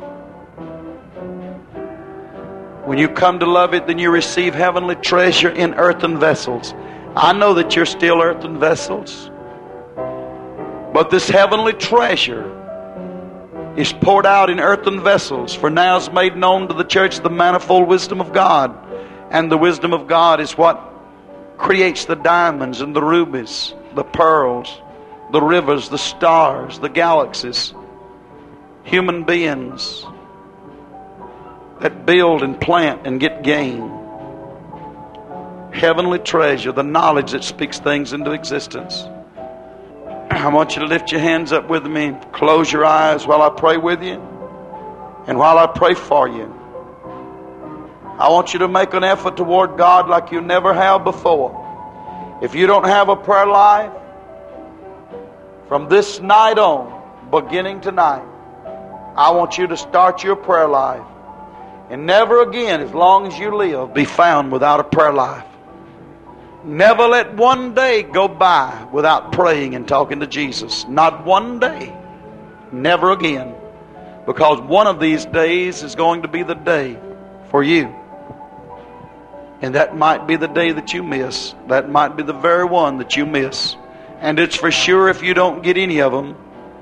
When you come to love it, then you receive heavenly treasure in earthen vessels. I know that you're still earthen vessels, but this heavenly treasure is poured out in earthen vessels. For now is made known to the church the manifold wisdom of God. And the wisdom of God is what creates the diamonds and the rubies, the pearls, the rivers, the stars, the galaxies, human beings that build and plant and get gain. Heavenly treasure, the knowledge that speaks things into existence. I want you to lift your hands up with me. Close your eyes while I pray with you and while I pray for you. I want you to make an effort toward God like you never have before. If you don't have a prayer life, from this night on, beginning tonight, I want you to start your prayer life. And never again, as long as you live, be found without a prayer life. Never let one day go by without praying and talking to Jesus. Not one day. Never again. Because one of these days is going to be the day for you. And that might be the day that you miss. That might be the very one that you miss. And it's for sure if you don't get any of them,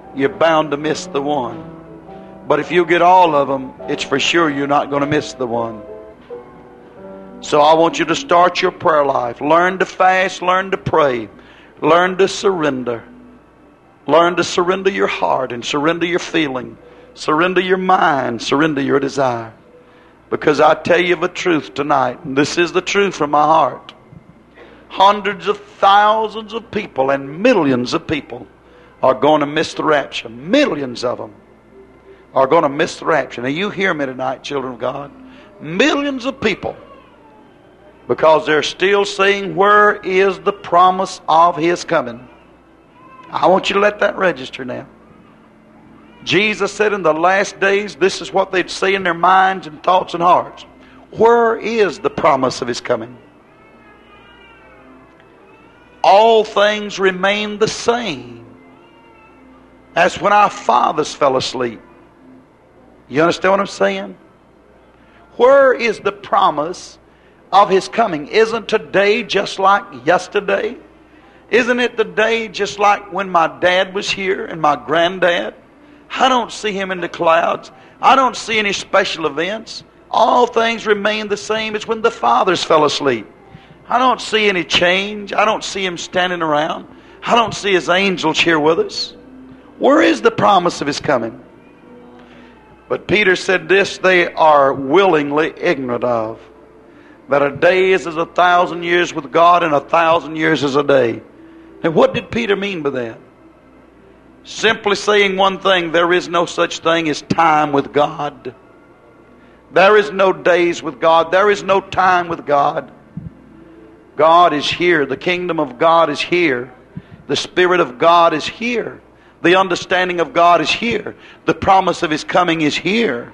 you're bound to miss the one. But if you get all of them, it's for sure you're not going to miss the one. So I want you to start your prayer life. Learn to fast, learn to pray, learn to surrender. Learn to surrender your heart and surrender your feeling. Surrender your mind, surrender your desire. Because I tell you the truth tonight, and this is the truth from my heart. Hundreds of thousands of people and millions of people are going to miss the rapture. Millions of them are going to miss the rapture. Now you hear me tonight, children of God. Millions of people. Because they're still saying, where is the promise of His coming? I want you to let that register now. Jesus said in the last days, this is what they'd say in their minds and thoughts and hearts. Where is the promise of His coming? All things remain the same as when our fathers fell asleep. You understand what I'm saying? Where is the promise of His coming? Isn't today just like yesterday? Isn't it the day just like when my dad was here and my granddad? I don't see him in the clouds. I don't see any special events. All things remain the same as when the fathers fell asleep. I don't see any change. I don't see Him standing around. I don't see His angels here with us. Where is the promise of His coming? But Peter said this, they are willingly ignorant of. That a day is as a thousand years with God, and a thousand years is a day. And what did Peter mean by that? Simply saying one thing, there is no such thing as time with God. There is no days with God. There is no time with God. God is here. The kingdom of God is here. The Spirit of God is here. The understanding of God is here. The promise of His coming is here.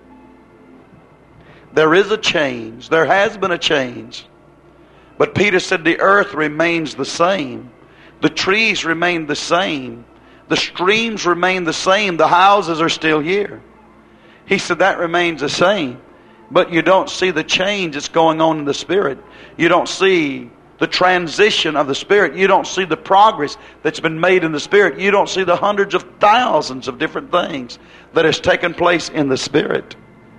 There is a change. There has been a change. But Peter said the earth remains the same. The trees remain the same. The streams remain the same. The houses are still here. He said that remains the same. But you don't see the change that's going on in the Spirit. You don't see the transition of the Spirit. You don't see the progress that's been made in the Spirit. You don't see the hundreds of thousands of different things that has taken place in the Spirit.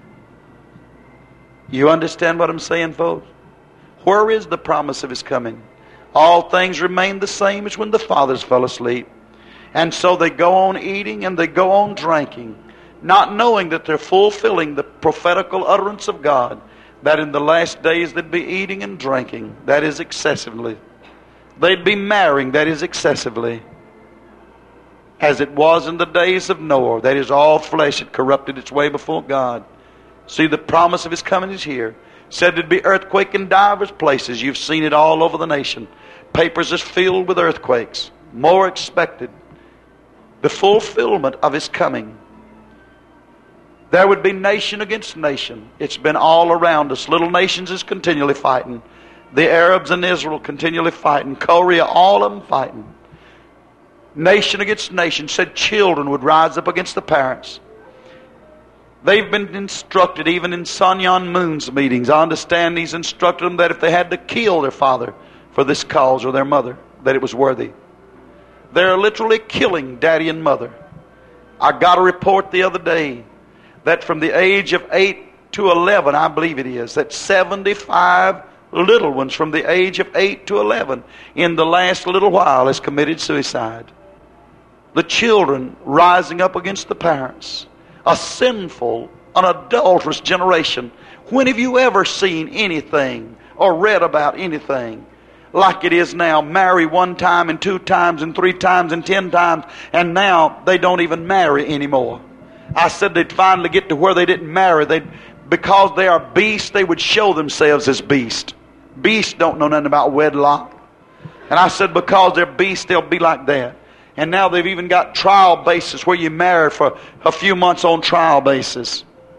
You understand what I'm saying, folks? Where is the promise of His coming? All things remain the same as when the fathers fell asleep. And so they go on eating and they go on drinking, not knowing that they're fulfilling the prophetical utterance of God, that in the last days they'd be eating and drinking, that is excessively. They'd be marrying, that is excessively. As it was in the days of Noah, that is all flesh had corrupted its way before God. See, the promise of His coming is here. Said there'd be earthquake in divers places. You've seen it all over the nation. Papers is filled with earthquakes. More expected. The fulfillment of His coming. There would be nation against nation. It's been all around us. Little nations is continually fighting. The Arabs and Israel continually fighting. Korea, all of them fighting. Nation against nation. Said children would rise up against the parents. They've been instructed, even in Sun Myung Moon's meetings. I understand he's instructed them that if they had to kill their father for this cause or their mother, that it was worthy. They're literally killing daddy and mother. I got a report the other day that from the age of eight to eleven, I believe it is, that seventy-five little ones from the age of eight to eleven in the last little while has committed suicide. The children rising up against the parents. A sinful, an adulterous generation. When have you ever seen anything or read about anything like it is now? Marry one time and two times and three times and ten times, and now they don't even marry anymore. I said they'd finally get to where they didn't marry. They, because they are beasts, they would show themselves as beasts. Beasts don't know nothing about wedlock. And I said because they're beasts, they'll be like that. And now they've even got trial basis where you marry for a few months on trial basis.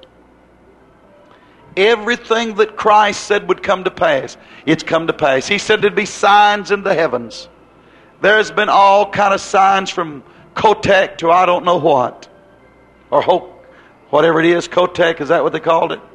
Everything that Christ said would come to pass, it's come to pass. He said there'd be signs in the heavens. There's been all kind of signs from Kotek to I don't know what. Or Hope, whatever it is. Kotek, is that what they called it?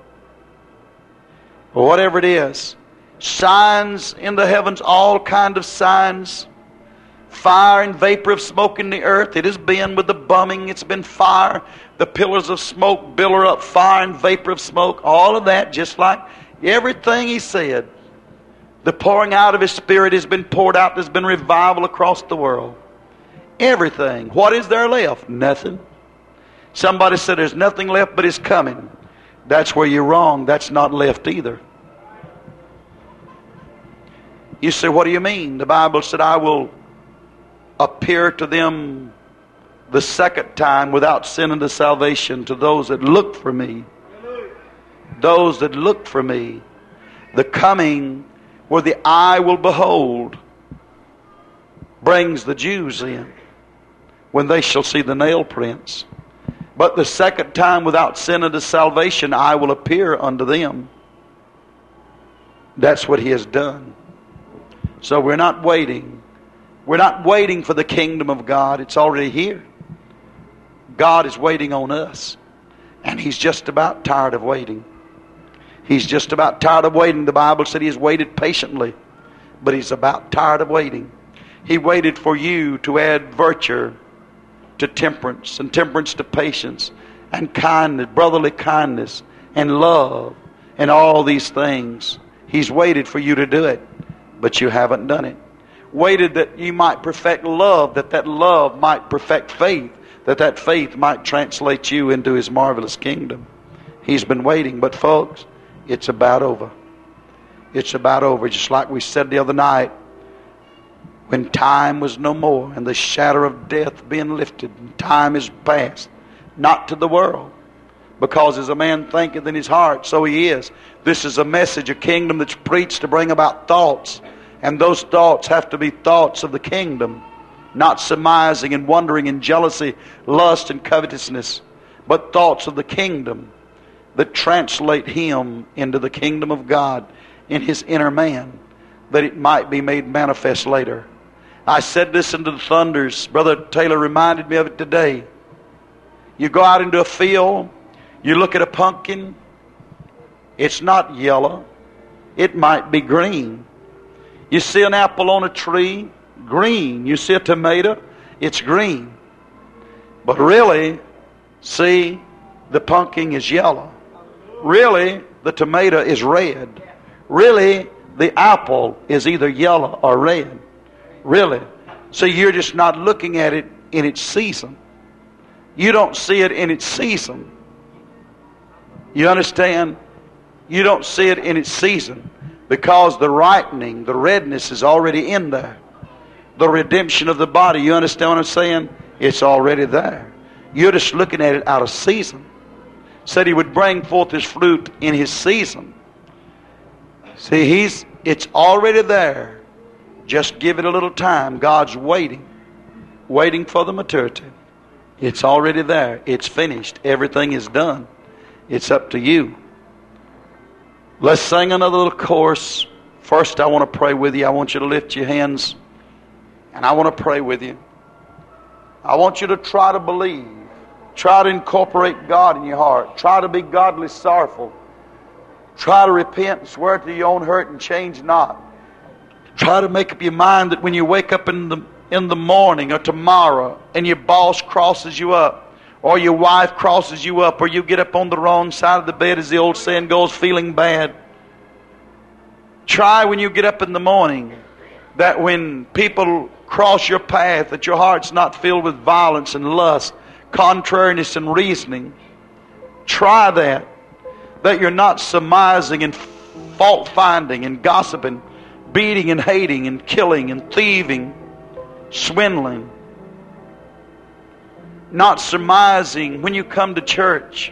Or whatever it is. Signs in the heavens, all kind of signs. Fire and vapor of smoke in the earth. It has been with the bumming. It's been fire. The pillars of smoke billow up fire and vapor of smoke. All of that, just like everything He said. The pouring out of His Spirit has been poured out. There's been revival across the world. Everything. What is there left? Nothing. Somebody said there's nothing left but His coming. That's where you're wrong. That's not left either. You say, what do you mean? The Bible said, I will appear to them the second time without sin unto salvation to those that look for me. Those that look for me. The coming where the eye will behold brings the Jews in when they shall see the nail prints. But the second time without sin unto salvation I will appear unto them. That's what He has done. So we're not waiting. We're not waiting for the kingdom of God. It's already here. God is waiting on us. And He's just about tired of waiting. He's just about tired of waiting. The Bible said He has waited patiently. But He's about tired of waiting. He waited for you to add virtue to temperance, and temperance to patience, and kindness, brotherly kindness, and love, and all these things. He's waited for you to do it, but you haven't done it. Waited that you might perfect love, that that love might perfect faith, that that faith might translate you into His marvelous kingdom. He's been waiting, but folks, it's about over. It's about over, just like we said the other night. When time was no more, and the shadow of death being lifted, and time is past, not to the world, because as a man thinketh in his heart, so he is. This is a message, a kingdom that's preached to bring about thoughts, and those thoughts have to be thoughts of the kingdom, not surmising and wondering and jealousy, lust and covetousness, but thoughts of the kingdom that translate him into the kingdom of God in his inner man, that it might be made manifest later. I said this into the thunders. Brother Taylor reminded me of it today. You go out into a field, you look at a pumpkin, it's not yellow, it might be green. You see an apple on a tree, green. You see a tomato, it's green. But really, see, the pumpkin is yellow. Really, the tomato is red. Really, the apple is either yellow or red. Really. So you're just not looking at it in its season. You don't see it in its season. You understand? You don't see it in its season because the ripening, the redness is already in there. The redemption of the body, you understand what I'm saying? It's already there. You're just looking at it out of season. Said He would bring forth His fruit in His season. See, He's it's already there. Just give it a little time. God's waiting. Waiting for the maturity. It's already there. It's finished. Everything is done. It's up to you. Let's sing another little chorus. First, I want to pray with you. I want you to lift your hands. And I want to pray with you. I want you to try to believe. Try to incorporate God in your heart. Try to be godly sorrowful. Try to repent and swear to your own hurt and change not. Try to make up your mind that when you wake up in the in the morning or tomorrow and your boss crosses you up, or your wife crosses you up, or you get up on the wrong side of the bed, as the old saying goes, feeling bad. Try when you get up in the morning that when people cross your path, that your heart's not filled with violence and lust, contrariness and reasoning. Try that. That you're not surmising and fault finding and gossiping, beating and hating and killing and thieving, swindling. Not surmising when you come to church.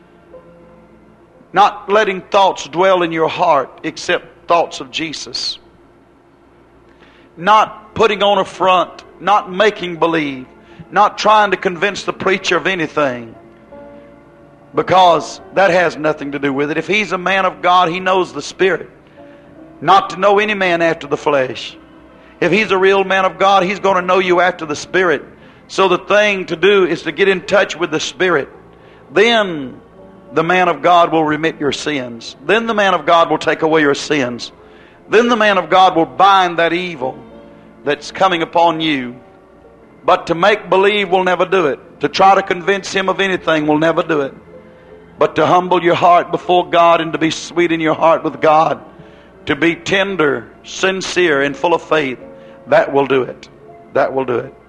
Not letting thoughts dwell in your heart except thoughts of Jesus. Not putting on a front. Not making believe. Not trying to convince the preacher of anything. Because that has nothing to do with it. If he's a man of God, he knows the Spirit. Not to know any man after the flesh. If he's a real man of God, he's going to know you after the Spirit. So the thing to do is to get in touch with the Spirit. Then the man of God will remit your sins. Then the man of God will take away your sins. Then the man of God will bind that evil that's coming upon you. But to make believe will never do it. To try to convince Him of anything will never do it. But to humble your heart before God and to be sweet in your heart with God, to be tender, sincere, and full of faith, that will do it. That will do it.